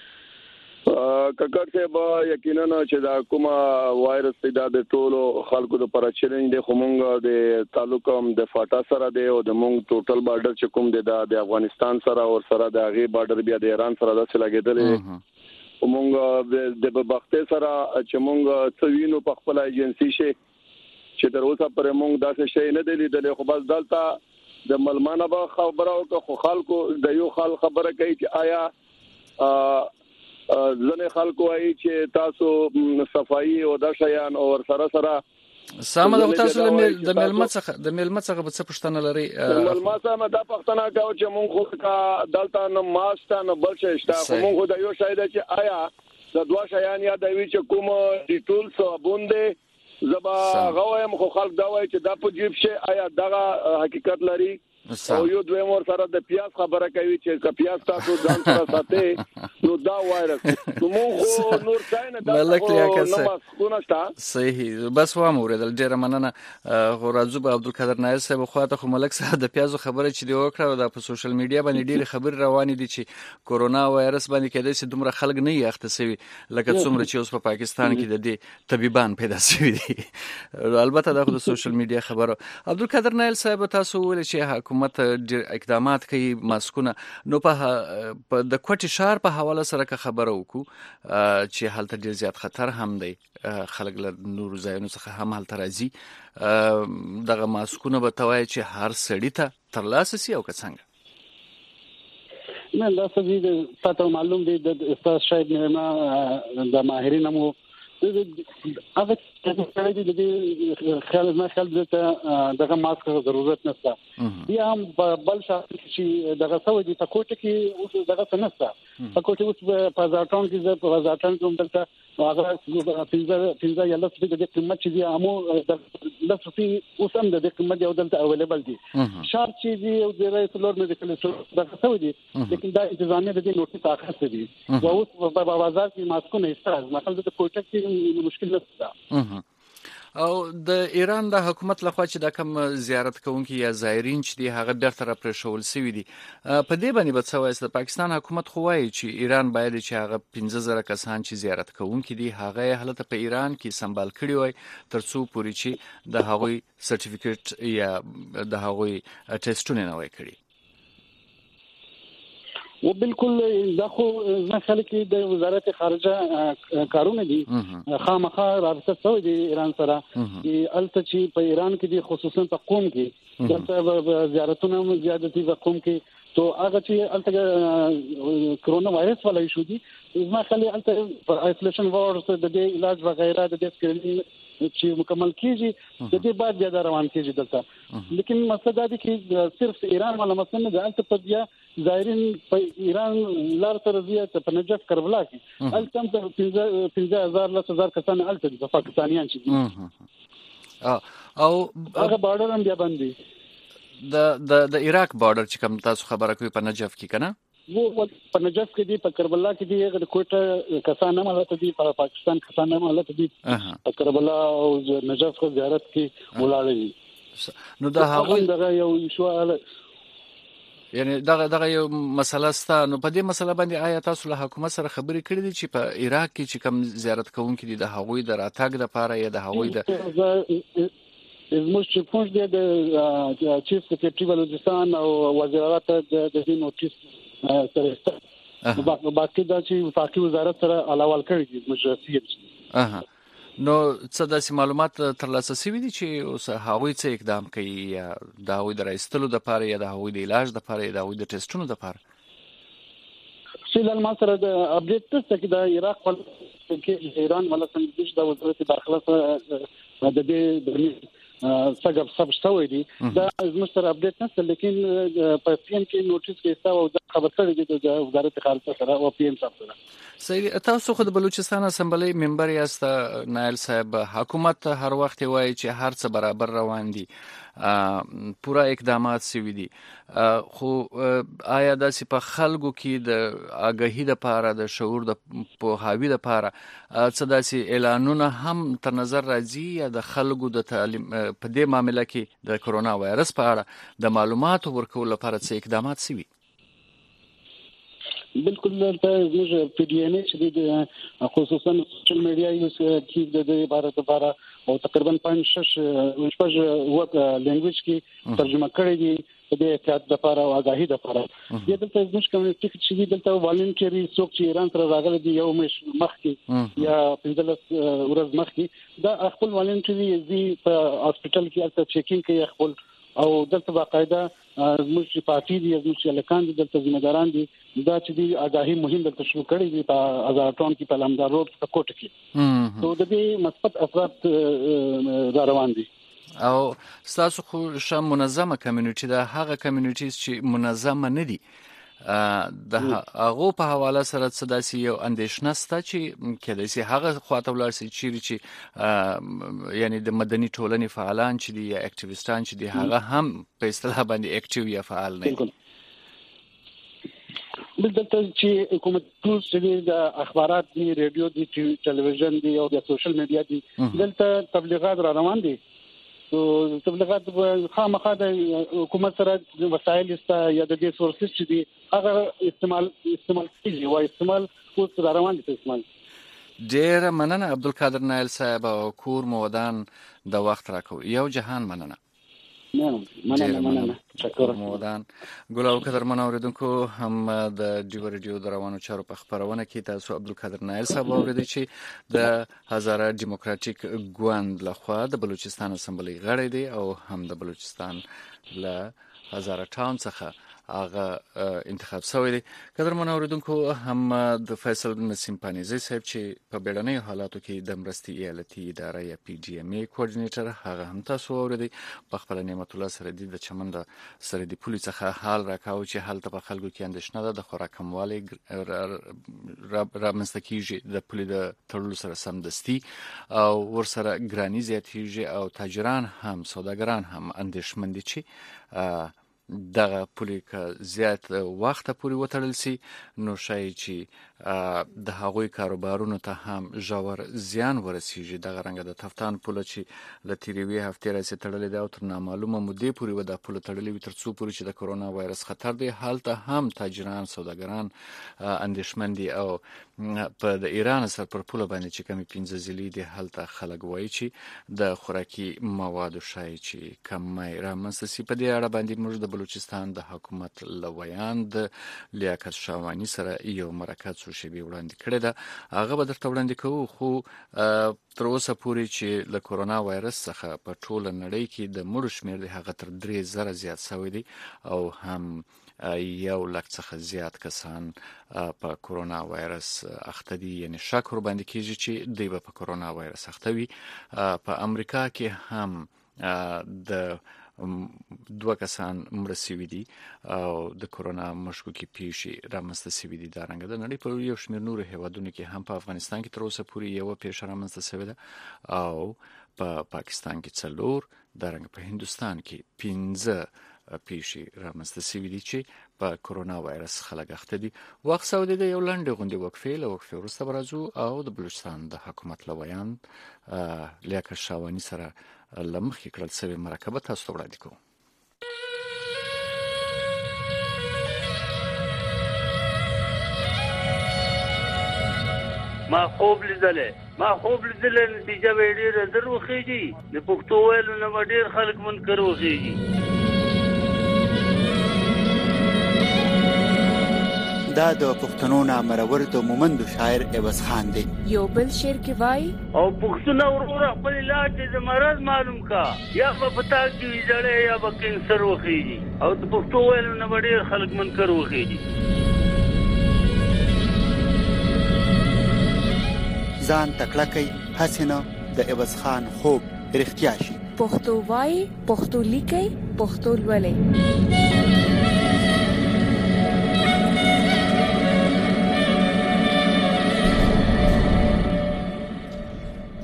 ککړ صاحب یقینا چې دا کومه وایرس پیدا د ټولو خلکو د پر چیلنج د خمونګ د تعلقم د فاټا سره دی او د مونږ ټوټل بارډر چې کوم دی د افغانستان سره او سره د هغه بارډر بیا د ایران سره د لګیدلې مونږ د ببخته سره چې مونږ څوینو په خپل ایجنسی شي چې تر اوسه پر مونږ داسې شي نه دی لیدل، خو بس دلته د ملمانه به خبره او خو خلکو د یو خل خبره کوي چې آیا ځنه خلکو وايي چې تاسو صفائی او د شیان او سره سره سامه د تاسو د ملمت څخه د ملمت څخه څه پښتنه لري؟ ملمت څخه دا پښتنه کاو چې مونږ خو کا دلته نه ماسته نه بل شي شته، خو مونږ د یو شاید چې آیا د دوه شیان یا د وی چې کوم د ټول صابون دی زبا غوایم خو خلک دا وایي چې دا په جيب شي، آیا دغه حقیقت لري؟ او یو دوی مور سره د پیاز خبره کوي چې ک پیاز تاسو ځان سره ساتي نو دا وایرس نو موږ نور ځای نه دا نو مسخونه شته. صحیح، بس و موردل ډیره مننه. غورازو به عبدالقادر نایل صاحب خواته خو ملک صاحب د پیازو خبره چې دی وکړه دا په سوشل میډیا باندې ډیره خبر روانې دي چې کورونا وایرس باندې کېدای شي دومره خلک نه یاخته سوي لکه څومره چې اوس په پاکستان کې د دې طبيبان پیدا سوي دي. البته دا د سوشل میډیا خبره. عبدالقادر نایل صاحب تاسو ول چې حکومت ډیر اقدامات کوي ماسکونه، نو په د کوټي شهر په حواله سره که خبره وکړو چې هلته ډیر زیات خطر هم دی، خلک له نور ځایونو څخه هم هلته راځي، دغه ماسکونه به توای چې هر سړی ته ترلاسه سي او که څنګه؟ نه دا څه دي تاسو معلوم دي د استاد شاید نه د ماهرین مو هغه څه چې د خیال نه خیال د دغه ماسک ضرورت نشته، بیا هم بل شخص چې دغه څه دي په کوټه کې اوس دغه څه نشته، په کوټه اوس په ځاټون کې په ځاټون کې دلته هغه پنځه پنځه یا لس د قیمت چې دی امو د لس په اوس هم د قیمت یو دلته اویلیبل دي، شرط چې دی او د رئیس لور میډیکل سټور دغه څه دي، لیکن دا انتظامیه د دې نوټیس اخیسته دي او اوس په بازار کې ماسکونه ایستل مثلا د کوټه کې مشکل نشته. او د ایران د حکومت لخوا چې دا کوم زیارت کوونکي یا زایرین چې دی هغه بیرته را پرېښول شوي دي، په دې باندې به څه وایي؟ د پاکستان حکومت خو وایي چې ایران باید چې هغه پنځه زره کسان چې زیارت کوونکي دي هغه یې هلته په ایران کې سمبال کړي وای تر څو پورې چې د هغوی سرټیفیکیټ یا د هغوی ټیسټونه نه وای کړي. و بالکل دا خو نه خلک د وزارت خارجه کارونه دي خامخا رابطه سوی دی ایران سره چې الته چې په ایران کې دي خصوصا په قوم کې دلته زیارتونه زیادتي په قوم کې تو هغه چې الته کرونا وایرس ولا شو دي زما خلک الته په آیسولیشن وارډ د دې علاج وغیرہ د دې سکرینینګ چې مکمل کیږي د دې بعد بیا روان کیږي دلته، لیکن مسله دا دی چې صرف ایران ولا مثلا د الته په بیا زایرین په ایران لار تر زیات په نجف کربلا کې الته هم پنځه هزار لس هزار کسان الته د پاکستانیان چې او هغه بارډر هم بیا باندې د د د عراق بارډر چې کوم تاسو خبره کوي په نجف کې کنه वो په نجف کې دي په کربلا کې دي هغه کوټه کسان هم حالت دي په پاکستان کسان هم حالت دي په کربلا او نجف کو زیارت کې ولاړ دي. نو دا هغه دغه یو شو یعنی دغه دغه یو مسله ستا. نو په دې مسله باندې آیا تاسو له حکومت سره خبرې کړې دي چې په عراق کې چې کوم زیارت کوونکي دي د هغوی د راتګ لپاره یا د هغوی د زموږ چې پوښتنه دی د چیف سکرټری بلوچستان او وزارت د دې نوټیس سره باقي دا چې وفاقي وزارت سره علاوه کړی دي مجرسیه. اها نو څه داسې معلومات ترلاسه شوي دي چې اوس هغوی څه اقدام کوي یا د هغوی د راایستلو دپاره یا د هغوی د علاج دپاره یا د هغوی د ټیسټونو دپاره؟ فعلا ما سره د اپډیټ نشته چې د عراق ول کې ایران ولا څنګه د وزارت داخله سره د دې څنګه سب شوی دي دا زموږ سره اپډیټ نشته، لیکن په پی ام کې نوټیس کې استاو او خبر کړی دی د وزارت خارجه سره او پی ام صاحب سره. صحیح. تاسو خو د بلوچستان اسمبلی ممبر یاست نایل صاحب، حکومت هر وخت وایي چې هر څه برابر روان دي، پوره اقدامات شوي دي، خو آیا داسې په خلکو کې د آګاهي لپاره د شعور د پوهاوي لپاره څه داسې اعلانونه هم تر نظر راځي یا د خلکو د تعلیم په دې معاملې کې د کرونا وایرس په اړه د معلوماتو ورکولو لپاره څه اقدامات شوي؟ بالکل ته زموږ پی ډي ان چې د خصوصا سوشل میډیا یوز کې د عبارت لپاره او تقریبا پنځه شش شپږ وک لینګویج کې ترجمه کړی دي د احتیاط لپاره او آگاهی لپاره. د دلته زموږ کمیونټي چې دلته والنټری څوک چې ایران سره راغلي دي یو مش مخکې یا پنځلس ورځ مخکې دا خپل والنټری زی په هاسپټل کې الته چیکینګ کوي خپل او دلته باقاعده زموږ پارټي دي زموږ الکان دي دلته ذمہداران دي دا چې دی آگاهی مهم دلته شروع کړی دي په ازارټون کې په لمدار روډ په کوټ کې نو د دې مثبت اثرات را روان دي. او ستاسو خو شم منظمه کمیونټي ده، هغه کمیونټیز چې منظمه نه دي د هغه په حواله سره څه داسې یو اندېښنه سته چې کله چې هغه خواته ولاړ شي چې یعنی د مدني ټولنې فعالان چې دي یا اکټیویستان چې دي هغه هم په اصطلاح باندې اکټیو یا فعال نه دي. دلته چې حکومت ټول چې د اخبارات دي، ریډیو دي، ټلویزیون دي او د سوشل میډیا دي دلته تبلیغات را روان دي. تو تبلیغات خامخا د حکومت سره وسایل است یا د دې سورسز چې دي هغه استعمال استعمال کیږي او استعمال اوس را روان دي استعمال. ډیر مننه عبدالقادر نایل صاحب او کور مودان د وخت راکو. یو جهان مننه. مننه مننه شکر مودان ګلو قدر منوریدونکو هم د ډیو ریډیو د روانو چارو په خبرونه کې تاسو عبدالقادر نایل صاحب اوریدي چې د هزاره ډیموکراټیک ګوند لخوا د بلوچستان اسمبلی غړی دی او هم د بلوچستان له هزاره ټاون څخه هغه انتخاب شوی دی. قدر منوریدونکو هم د فیصل نسیم پانیزی صاحب چې په بیړنیو حالاتو کې د مرستې ایالتي اداره یا پی ډي ام ای کوارډینیټر هغه هم تاسو اوریدي. په خپل نعمت الله سره د چمن د سره د پولیس څخه حال راکاو چې حالت په خلکو کې اندېښنه ده د خوراک کموالی رامنځته کیږي د پولي د تړلو سره سمدستي او ورسره ګرانی زیاتیږي او تاجران هم سوداګران هم اندېښمن دي چې دغه پولي که زیات وخت پورې وتړل سي نو شاید چې د هغوی کاروبارونو ته هم ژور زیان ورسیږي. دغه رنګه د تفتان پوله چې له تیروي هفتې راځي تړلې ده او تر نامعلومه مودې پورې و دا پوله تړلې وي تر څو پورې چې د کرونا وایرس خطر دی. هلته هم تاجران سوداګران اندېښمن دي او په د ایران سره پر پوله باندې چې کمی پنځه ضلعې دي هلته خلک وایي چې د خوراکي موادو شاید چې کمی رامنځته سي. په دې اړه باندې موږ د بلوچستان د حکومت لویان د لیاقت شاوانی سره یو مرکه څو شیبې وړاندې کړې ده، هغه به درته وړاندې کوو. خو تر اوسه پورې چې له کرونا وایرس څخه په ټوله نړۍ کې د مړو شمېر دی هغه تر درې زره زیات شوی دی او هم یو لک څخه زیات کسان په کرونا وایرس اخته دي، یعنی شک ور باندې کیږي چې دوی به په کرونا وایرس اخته وي. په امریکا کې هم د دوه کسان مړه شوي دي او د کرونا مشکوکې پیښې رامنځته شوي دي. دا رنګه د نړۍ په یو شمېر نورو هیوادونو کې هم په افغانستان کې تر اوسه پورې یوه پیښه رامنځته شوې ده او په پاکستان کې څلور، دا رنګه په هندوستان کې پنځه پیښې رامنځته شوي دي چې په کرونا وایرس خلک اخته دي. وخت سعودي د یو لنډې غونډې وقفې له وقفې وروسته به راځو او د بلوچستان د حکومت لویان لیاقت شاوانی سره له مخکې کړل شوې مرکه تاسو ته وړاندې کوو. ما خوب لیدلې ما خوب لیدلې نتیجه به ډېره در وخیږي د پښتو ویلو نه به ډېر خلک منکر وخیږي. دا د پښتنو نامرور د مومندو شاعر عوض خان دی. یو بل شعر کې وای او پښتنو ورور خپل علاج د مرض معلوم کا یا په پتا کې جړې یا په کینسر وخیږي او د پښتو ویلو نه به ډېر خلک منکر وخیږي. ځان تکړه کوي حسینه د عوض خان خوب رښتیا شي. پښتو وای پښتو لیکي پښتو لولي.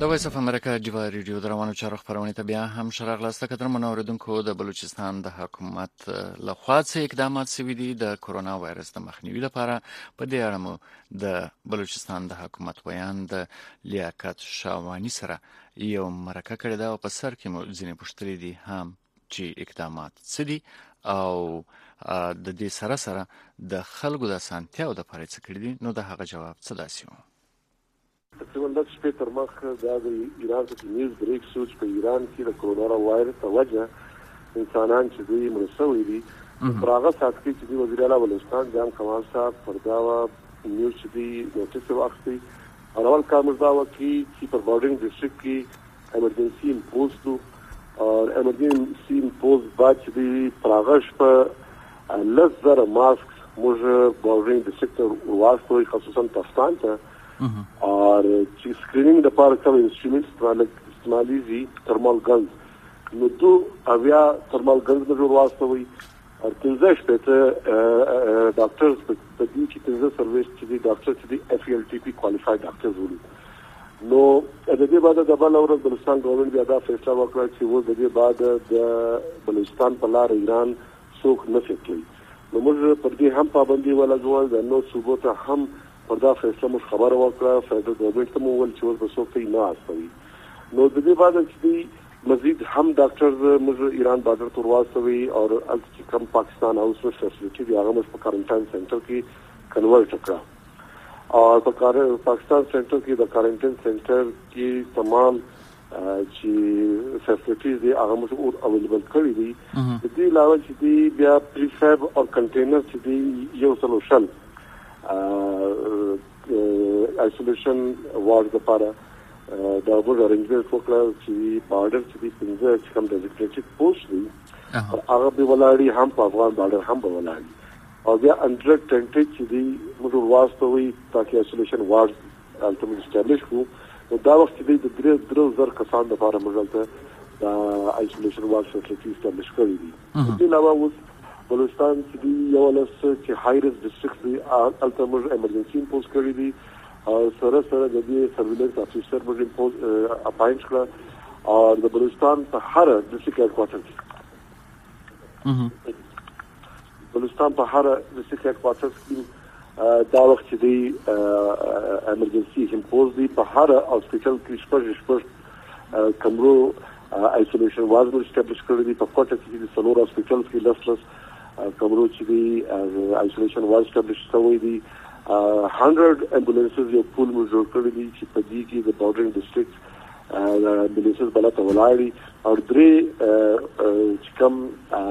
د وایس اف امریکا جوا ریډیو د روانو چارو خبرونه ته بیا هم شراغلاسته کتر منوریدونکو د بلوچستان د حکومت لخوا څه اقدامات شوي دي د کورونا وایرس د مخنیوي لپاره. په دې اړه مو د بلوچستان د حکومت ویان د لیاقت شاوانی سره یو مرکه کړې ده او په سر کې مو ځینې پوښتنې دي هم چې اقدامات څه دي او د دې سره سره د خلکو د اسانتیاو د لپاره څه کړی دي. نو د هغه جواب څه داسې و. تقریبا لږ شپې تر مخه دا د ایران څخه نیوز بریک شو چې په ایران کې د کورونا وایرس په وجه انسانان چې دوی مړه شوي دي. پر هغه ساعت کې چې د وزیر اعلی بلوچستان جان کمال صاحب پر دا نیوز چې دی نوټیس واخلي او اول کار موږ دا وکړي چې پر بارډرینګ ډسټریکټ کې ایمرجنسي امپوز کړو او ایمرجنسي امپوز بعد چې دی پر هغه شپه لس زره ماسک موږ بارډرینګ ډسټریکټ ته واستوي خصوصا پاکستان ته اور چې سکرینینګ د پاره کوم انسټرومنټس استعماليږي ترمال ګنز نو دو اویا ترمال ګنز د جوړ واستوي او پنځه شپته ډاکټرز په دې کې پنځه سرویس چې دي ډاکټر چې دي اف ال ټي پی کوالیفاید ډاکټرز ولي نو د دې بعد د بل اورز بلوچستان ګورنمنت بیا دا فیصله وکړه چې و د دې بعد د بلوچستان په لار ایران څوک نه فکري نو موږ پر دې هم پابندي ولګول د نو صوبو ته هم پر دا فیصله موږ خبره وکړه فدرال ګورنمنت ته مو ول چې ورته څوک نه استوي نو د دې بعد چې مزید هم ډاکټر موږ ایران بارډر تر واستوي او چې کوم پاکستان هاوس او فیسیلیټي دی هغه موږ په کوارنټاین سنټر کې کنورټ کړه او په پاکستان سنټر کې د کوارنټاین سنټر کې تمام چې فیسیلیټیز دی هغه موږ اویلیبل کړی دي. د دې علاوه چې دی بیا پریفاب او کنټینر چې دی یو سولوشن آیسولیشن وارډ لپاره دا موږ ارنجمنټ وکړو چې بارډر چې دی څنګه چې کوم ډیزیګنیټډ پوسټ دی هغه به ولاړی هم په افغان بارډر هم به ولاړی او بیا انډر ټنټ چې دی موږ واستوي تاکي آیسولیشن وارډ الټیمیټ اسټابلیش کړو نو دا وخت دی د درې درو زر کسان لپاره موږ ته دا آیسولیشن وارډ فیسیلیټي اسټابلیش کړی دي. د دې علاوه اوس بلوچستان چې دی یو لس چې های ریسک ډسټریکټ دی الته موږ ایمرجنسي امپوز کړی دي او سره سره د دې سرویلنس افیسر موږ امپوز اپاینټ کړ او د بلوچستان په هر ډسټریکټ هډ کوارټر کې بلوچستان په هر ډسټریکټ هډ کوارټر کې دا وخت چې دی ایمرجنسي امپوز دی په هر هاسپټل کې شپږ شپږ کمرو آیسولیشن وارډ موږ اسټابلیش کړی دي. په کوټه کې د څلور هاسپټل کې لس لس کمرو چې دی آیسولیشن وارډ اسټابلیش شوی دي. هنډرډ امبولانسز یو پول موږ جوړ کړی دي چې په دې کې د بارډرینګ ډسټریکټ امبولانسز بلته ولاړي او درې چې کوم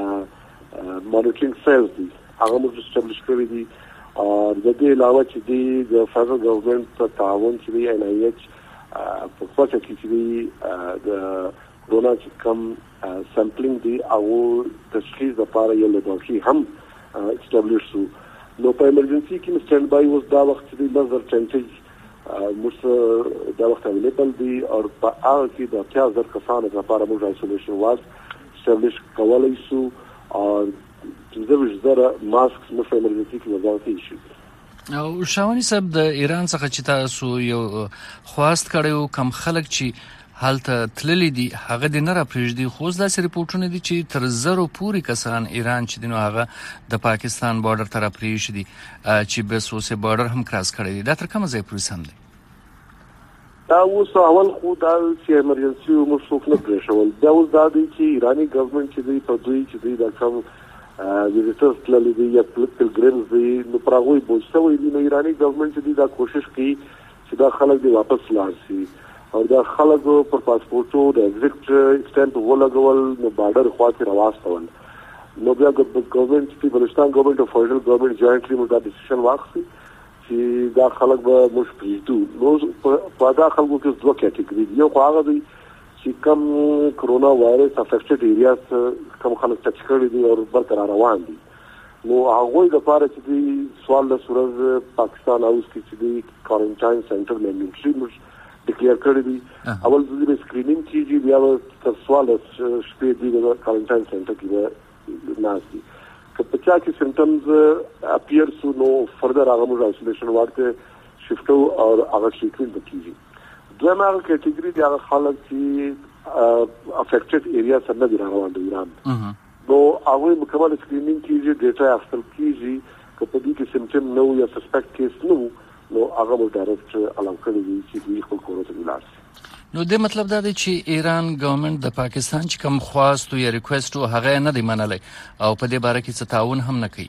مانیټرینګ سیلز دي هغه موږ اسټابلیش کړی دي او د دې علاوه چې دی د فدرال ګورنمنت په تعاون چې دی ان آی ایچ په کوټه کې چې دی د کورونا چې کوم سامپلینګ دی او تشخیص لپاره یو لیبارټري هم اسټابلیش شو. نو په ایمرجنسي کې سټینډ بای اوس دا وخت چې دی لږ ټنټیج موږ دا وخت اویلیبل دی او په هغه کې د اتیا زره کسانو لپاره موږ آیسولیشن وارډ اسټابلیش کولای شو او پنځه زره ماسک موږ په ایمرجنسي کې وضاحت شي. او شاونی صاحب د ایران څخه چې تاسو یو خواست کړو کم خلک چې حالته تللی دي هغه د نه را پرېږدي خو داسې ریپورټونه دي چې تر زرو پورې کسان ایران چې دي نو هغه د پاکستان بارډر ته را پرېښي دي چې بس اوس یې بارډر هم کراس کړی دي. دا تر کومه ځای پورې سم دی؟ دا اوس اول خو دا چې ایمرجنسي موږ څوک نه پرېښول. دا اوس دا دی چې ایراني ګورنمنټ چې دی په دوی چې دی دا کوم ویزیټرز تللی دي یا پلګریمز دي نو پر هغوی بوج شوی دي. نو ایراني ګورنمنټ چې دی دا کوشش کوي چې دا خلک دی واپس لاړ شي او دا خلکو پر پاسپورټو د ایگزیکټ سټامپ ولګول نو بارډر خواته راواستول. نو بیا ګورنمنت چې بلوچستان ګورنمنت او فدرال ګورنمنت جوائنټلی موږ دا ډیسیژن واخلي چې دا خلک به موږ پریږدو. نو په دا خلکو کې دوه کیټګوري دي. یو خو هغه دی چې کوم کرونا وایرس افیکټډ ایریاز کوم خلک ټچ کړي دي او برقرار روان دي نو هغوی لپاره چې دی سوال له صورت پاکستان هاوس کې چې دی کوارنټاین سنټر مینډیټري موږ ډیکلیئر کړی دي. اول د سکرینینګ کیږي بیا تر سوال شپې دی د کوارنټاین سنټر کې ناست دي. که په چا کې سمټمز اپیر سو نو فردر هغه موږ آیسولیشن وارډ ته شفټو او هغه ټریټمنټ کیږي. دویمه هغه کټګوري دی هغه خلک چې افیکټډ ایریا سره نه روان دي ایران نو هغه مکمل سکرینینګ کیږي ډیټا اخیستل کیږي که په دې کې سیمټم نو یا سسپیکټ کیس نو نو هغه مو ډایرکټ الاو کړی دی چې دوی خپل کور ته ولاړ نو د مطلب دا دی چې ایران ګورنمنت د پاکستان چې کوم خواست او یا ریکوست او هغه نه دی منلای او په دې باره کې څه تعاون هم نه کوي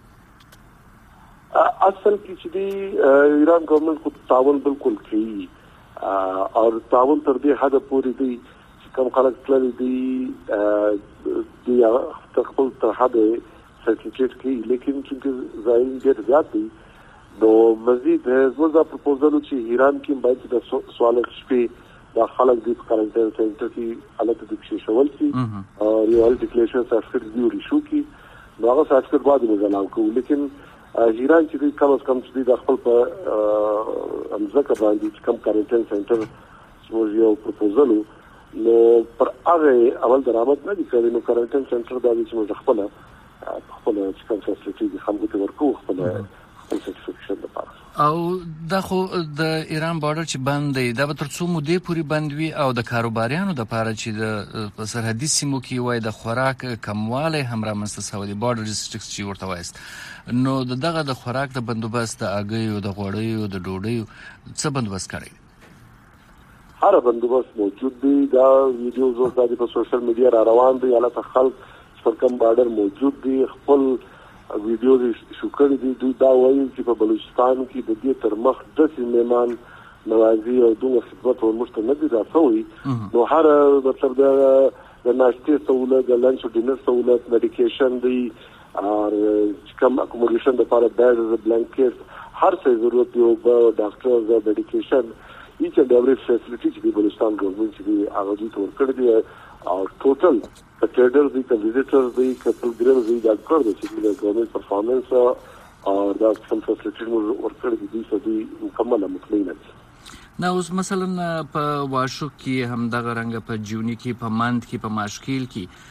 اصل کې چې دی ایران ګورنمنت خو تعاون بالکل کوي او تعاون تر دې حد پورې دی چې کوم خلک تلل دي د خپل ته حد سرټیفیکیټ کوي لیکن چې ظاهر ډېر زیات دی نو مزید زموږ دا پروپوزل چې ایران کې باید د سوال شپې دا خلک د کوارنټاین سنټر کې حالت د کې شول سي او ریال ډیکلیریشن سرټیفیکیټ دی ریشو کی نو هغه سرټیفیکیټ بعد موږ اعلان کوو لیکن ایران چې کم از کم چې د خپل په امزکه باندې چې کم کوارنټاین سنټر موږ یو پروپوزل نو پر هغه اول درآمد نه دي کړی نو کوارنټاین سنټر دا چې موږ خپل خپل چې کوم فیسیلیټي دي خلکو ته ورکو خپل خپل سرټیفیکیشن لپاره او دا خو د ایران بارډر چې بند دی دا به تر څو مودې پورې بند وي او د کاروباریانو د لپاره چې د سرحدي سیمو کې وای د خوراک کموالی هم رامنځته شوی دی بارډر ډیسټرکټس چې ورته وایست نو دغه د خوراک د بندوبست د اګیو د غوړیو د ډوډیو څه بندوبست کړی هر بندوبست موجود دی دا ویډیوز او د په سوشل میډیا را روان دي البته خلک پر کوم بارډر موجود دي خپل ویډیو شو کړی دي دوی دا وایي چې په بلوچستان کې د دې تر مخ د سیمهمان نوازي او دوه خدمات ورمشته نه دي راځوي نو هر مطلب د د ناشتې سہولت د لنچ او ډینر سہولت میډیکیشن دی او کوم اکوموډیشن د لپاره بیډ او بلانکټ هر څه ضرورت دی او ډاکټر او میډیکیشن ایچ اینڈ ایوری فیسیلیټی چې بلوچستان ګورنمنت چې هغه دوی تور کړی دی او ټوټل the traders, the visitors, the pilgrims, the doctors, the government performance or the some facilities ورکړي دي چې دوی مکمله مطمئنه دي نو اوس مثلا په واشو کې هم دغه رنګ په جونی کې په ماند کې په ماشکیل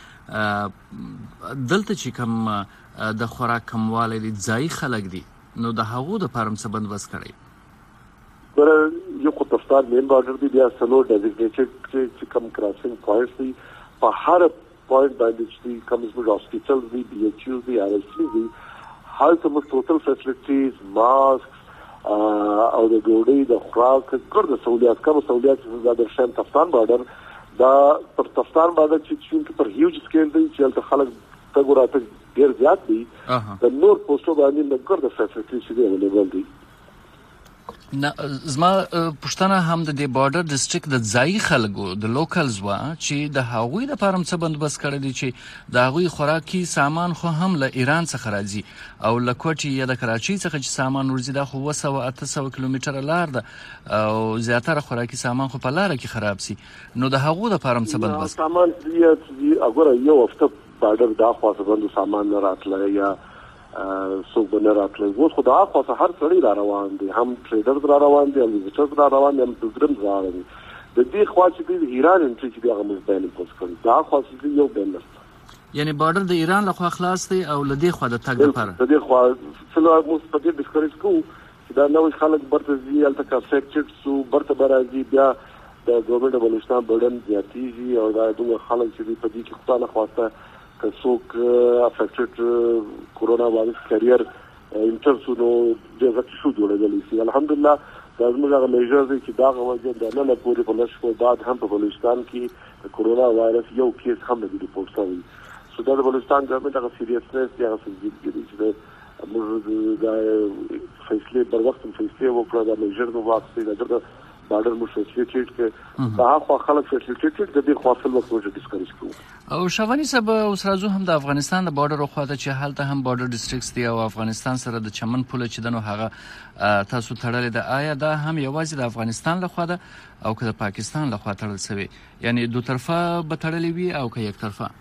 کې دلته چې کوم د خوراک کموالی دي ځای خلک دي نو د هغو د پرم څه بندوبست کړی ګوره یو خو تفصیل مین بارډر دی بیا سلو ډیزیګنیټډ چې کوم کراسینګ پوینټس دي په هر پوینټ باندې چې کوم زموږ هاسپټل دي بي ایچ یو دي آر ایل سی دي هلته موږ ټوټل فیسیلیټیز ماسک او د ډوډۍ د خوراک ګرد سہولیات کوم سہولیات چې د شام تفتان بارډر دا پر تفتان بارډر چې چې پر هیوج سکیل دی چې هلته خلک تګوراته ډیر زیات دي د نور پوسټو باندې د ګرد فیسیلیټیز دي اویلیبل دي نه زما پښتنه هم د دې بارډر ډیسټریکټ د ځای خلکو د لوکلز وا چې د هغوی د پرم څه بندوبست کړی دی چې د هغوی خوراکي سامان خو هم له ایران څخه راځي او له کوټي یا د کراچۍ څخه چې سامان ورځي دا خو وسو اته سوه کیلومتره لار ده او زیاتره خوراکي سامان خو په لار کې خراب سي نو د هغوی د پرم څه بندوبست سامان یې هغه یو هفته بارډر دا خاصه بندو سامان نه راتله یا څوک به نه راتلی اوس خو د هغه خواڅه هر سړی را روان دی هم ټریډرز را روان دي هم ویزیټرز را روان دي هم پلګرمز را روان دي د دې خوا چې دی ایران انټری چې دی هغه موږ بیان کوو کړی دا خوا چې یو بیان نشته یعنی بارډر د ایران له خوا خلاص دی او له دې خوا د تګ لپاره د دې خوا څلور موږ په دې ډیسکریج کوو چې دا نوې خلک برته ځي هلته کا افیکټډ سو برته به راځي بیا د ګورنمنټ د بلوچستان برډن زیاتېږي او دا دومره خلک چې دی په دې کې خدای نه خواسته که څوک افیکټډ کورونا وایرس کیریئر انټرسونو د غټ شو جوړېدلی سي الحمدلله دا زموږ هغه میجرز چې دا غوږه د نن پورې په لښکو بعد هم په بلوچستان کې د کورونا وایرس یو کیس هم نه دی ریپورټ شوی سو دا د بلوچستان ګورنمنت هغه سیریسنس دی هغه سنجیدګي چې موږ دا فیصله بر وخت فیصله وکړه دا میجر نو واقعي دا بارډر مو فیسیلیټیټ کې دا خو خلک فیسیلیټیټ د دې خاصل وخت موږ ډیسکریج کوو او شوانی صاحب اوس راځو هم د افغانستان د بارډر خواته چې حالت هم بارډر ډیسټریکټس دی او افغانستان سره د چمن پوله چې دنو هغه تاسو تړلې د آیا دا هم یوازې د افغانستان لخوا ده او که د پاکستان لخوا تړل شوی یعنی دو طرفه به تړلې وي او که یک طرفه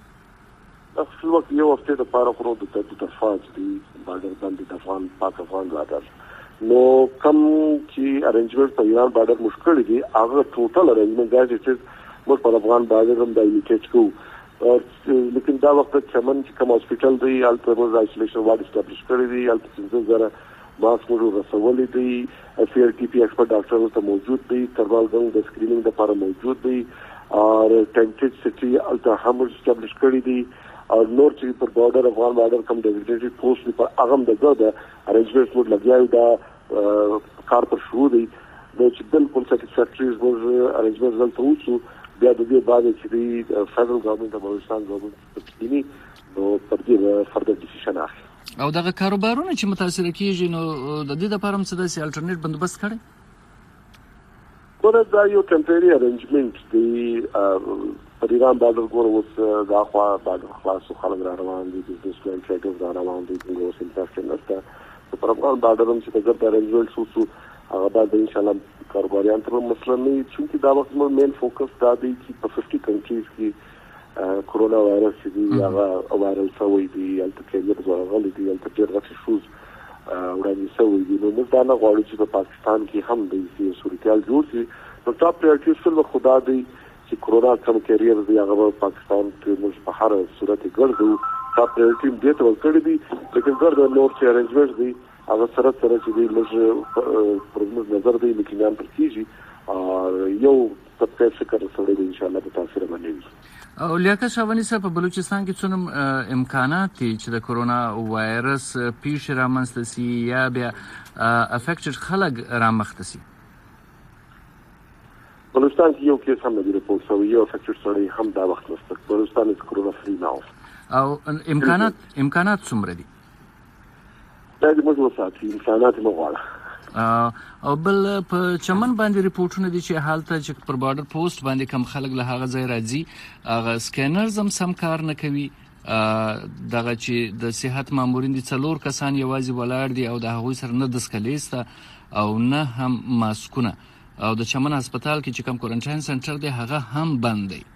اصل وخت یو هفته د پاره خورو د دو طرفه چې بارډر باندې د افغان پاک افغان بارډر نو کم چې ارینجمنت په ایران بارډر مشکل دي هغه ټوټل ارینجمنت دا چې موږ په افغان بارډر هم د ایمیټیټ کوو او لیکن دا وخت چمن چې کوم هاسپټل دی الته موږ آیسولیشن وارډ اسټابلیش کړی دی الته څنګه زره ماسک موږ رسولې دي سی ار ټي پی ایکسپرت ډاکټر ته موجود دي ترمال ګن د سکرینینګ لپاره موجود دي او ټینټډ سټي الټا هم اسټابلیش کړی دي او نور چې پر بارډر افغان بارډر کوم ډیزیګنیټډ پوسټ پر هغه د ګرد ارینجمنټس موږ لګیاو دا کار پر شروع دي نو چې بالکل سټیسفیکټریز موږ ارینجمنټس دلته وڅو بیا د دې بعد چې دی فدرال ګورنمنت د بلوچستان ګورنمنت کینی نو پر دې فردر ډیسیژن اخلي او دغه کاروبارونه چې متاثر کیږي نو د دې لپاره هم څه داسې الټرنیټ بندوبست کړي ګوره دا یو ټمپرری ارینجمنټ دی پر ایران بارډر ګوره اوس دا خوا بارډر خلاص خلک را روان دي بزنس پلان ټریډرز را روان دي نو اوس انفراستراکچر نشته پر افغان بارډر هم چې د ګرد ارینجمنټ وڅو هغه بعد ان شاء الله کاروباریان ته مثلا نه چې دا وخت مو مین فوکس دا دی چې په پنځه کنټریز کې کورونا وایرس دی هغه وایرل شوی دی البته کې یو ځل غلي دی البته ډېر غټ شوز وړاندې شوی دی نو موږ دا نه غواړو چې په پاکستان کې هم د دې صورتحال جوړ شي نو ټاپ پرایورټي سره خدا دی چې کورونا کم کیریئر دی هغه پاکستان کې موږ په هر صورت ګرځو ټاپ پرایورټي دې ته ورکړی دی لیکن ګرځو نور چې ارینجمنټ دی هغه سره سره چې دی موږ پرموږ نظر دی لیکن پر کیږي او یو تطبیق فکر سره ان شاء الله به تاثیر باندې او لیاقت شاونی صاحب په بلوچستان کې څومره امکانات دي چې د کورونا وایرس پیښه رامنځته شي یا بیا افیکټډ خلک رامخته شي بلوچستان کې یو کیس هم د ریپورت شوی یو افیکټډ سړی هم دا وخت نشته بلوچستان از کورونا فری ناو او امکانات امکانات څومره دي دا د موږ وساتي امکانات مو غواړي او بل په چمن باندې ریپورتونه دي چې حالته چې پر بارډر پوسټ باندې کم خلک له هغه ځای راځي هغه سکینرز هم سم کار نه کوي دغه چې د صحت مامورین دي څلور کسان یوازې ولاړ دي او د هغوی سره نه دسکلیسته او نه هم ماسکونه او د چمن هسپتال کې چې کم کوارنټاین سنټر دی هغه هم بند دی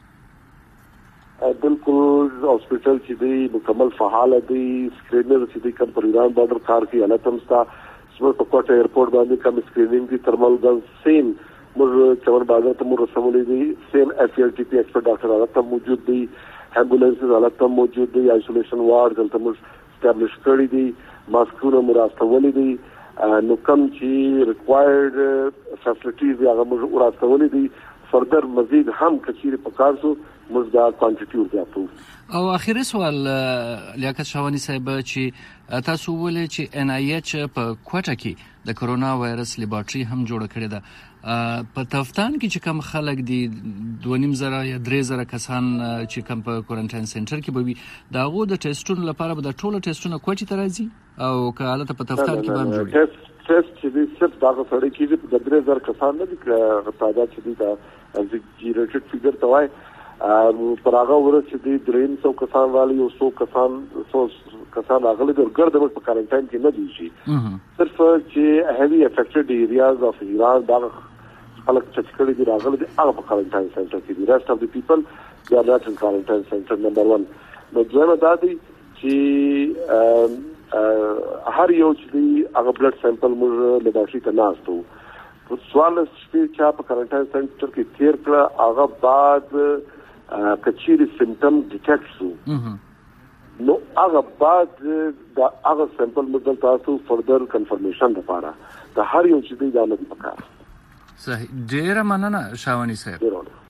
بالکل هسپتال چې دی مکمل فعال دی سکرینر چې دی کم پر ایران بارډر کار کوي الته هم ستا موږ په کوټه ایرپورټ باندې کوم سکرینینګ دي ترمال ګن سیم موږ چمن بازار ته موږ رسولې دي سیم اف ال ټي پی ایکسپرت ډاکټر هغه موجود دي امبولانسز هغه موجود دي آیسولیشن وارډ دلته موږ اسټابلیش کړی دي ماسکونه موږ راستولې دي نو کوم چې ریکوایرډ فیسیلیټیز هغه موږ راستولې دي فردر مزید هم کچیر پکار سو موږ دا کوانټیټي ورته او اخیری سوال لیاقت شاونی صاحب چې تاسو ولې چې ان ای ایچ په کوټه کې د کورونا وایرس لیبارټري هم جوړ کړې ده په تفتان کې چې کم خلک دي دوه نیم زره یا درې زره کسان چې کم په کوارنټاین سنټر کې به وي دا غو د ټیسټونو لپاره به د ټولو ټیسټونو کوټه ته راځي او که حالت په تفتان کې باندې جوړي ټیسټ ټیسټ چې دې صرف دا غوړي کې د درې زره کسان نه دي تعداد چې دي دا ایگزیکیوټډ فیګر ته وای پر هغه ورځ چې د دریم سو کسان والی او سو کسان سو کسان هغه د ګرد په کوارنټاین کې نه دي شي صرف چې هیوی افیکټډ ایریاز اف ایران دا خلک چې کړي دي راغلي دي هغه په کوارنټاین سنټر کې دي ریسټ اف دی پیپل دي ار ناٹ ان کوارنټاین سنټر نمبر ون نو ځنه دا دي چې هر یو چې هغه بلډ سیمپل موږ لیبارټري ته ناستو سوال چې چا په کوارنټاین سنټر کې تیر کړه هغه بعد کچيري سیمټم ډیټیکټ شو نو هغه بعد دا هغه سیمپل مدل تاسو فردر کنفرمیشن لپاره د هر یو چې دی دا نه پکار صحیح ډیر مننه شاونی صاحب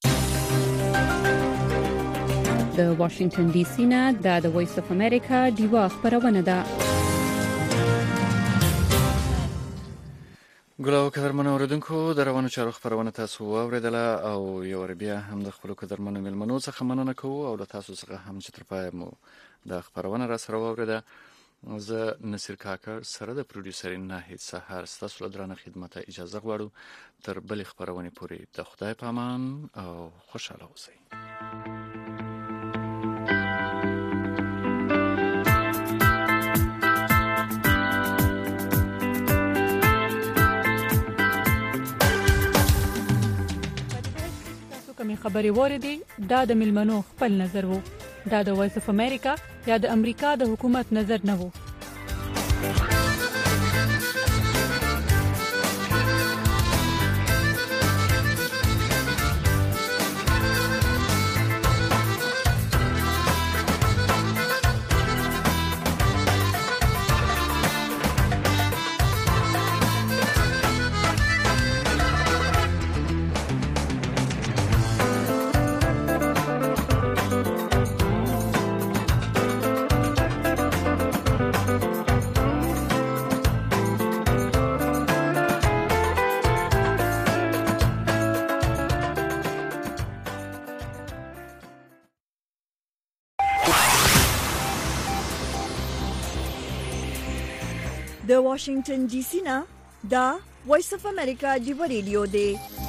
د واشنگټن ډي سي نه د وایس اف امریکا دیوا خبرونه ده ګلو قدرمنو اوریدونکو د روانو چارو خبرونه تاسو واوریدله او یو بیا هم د خپل قدرمنو ملمنو څخه مننه کوو او د تاسو څخه هم چې تر پای مو د خبرونه را سره واوریده زه نصیر کاکر سره د پروډوسر ناهید سحر ستاسو له درنه خدمت اجازه غواړو تر بل خبرونه پورې د خدای پامان او خوشاله اوسئ کمی خبري وریدي دا د ملمنو خپل نظر وو دا د وایس اف امریکا یا د امریکا د حکومت نظر نه وو د واشنگټن ډي سي نه دا وایس اف امریکا دی ریډیو دی.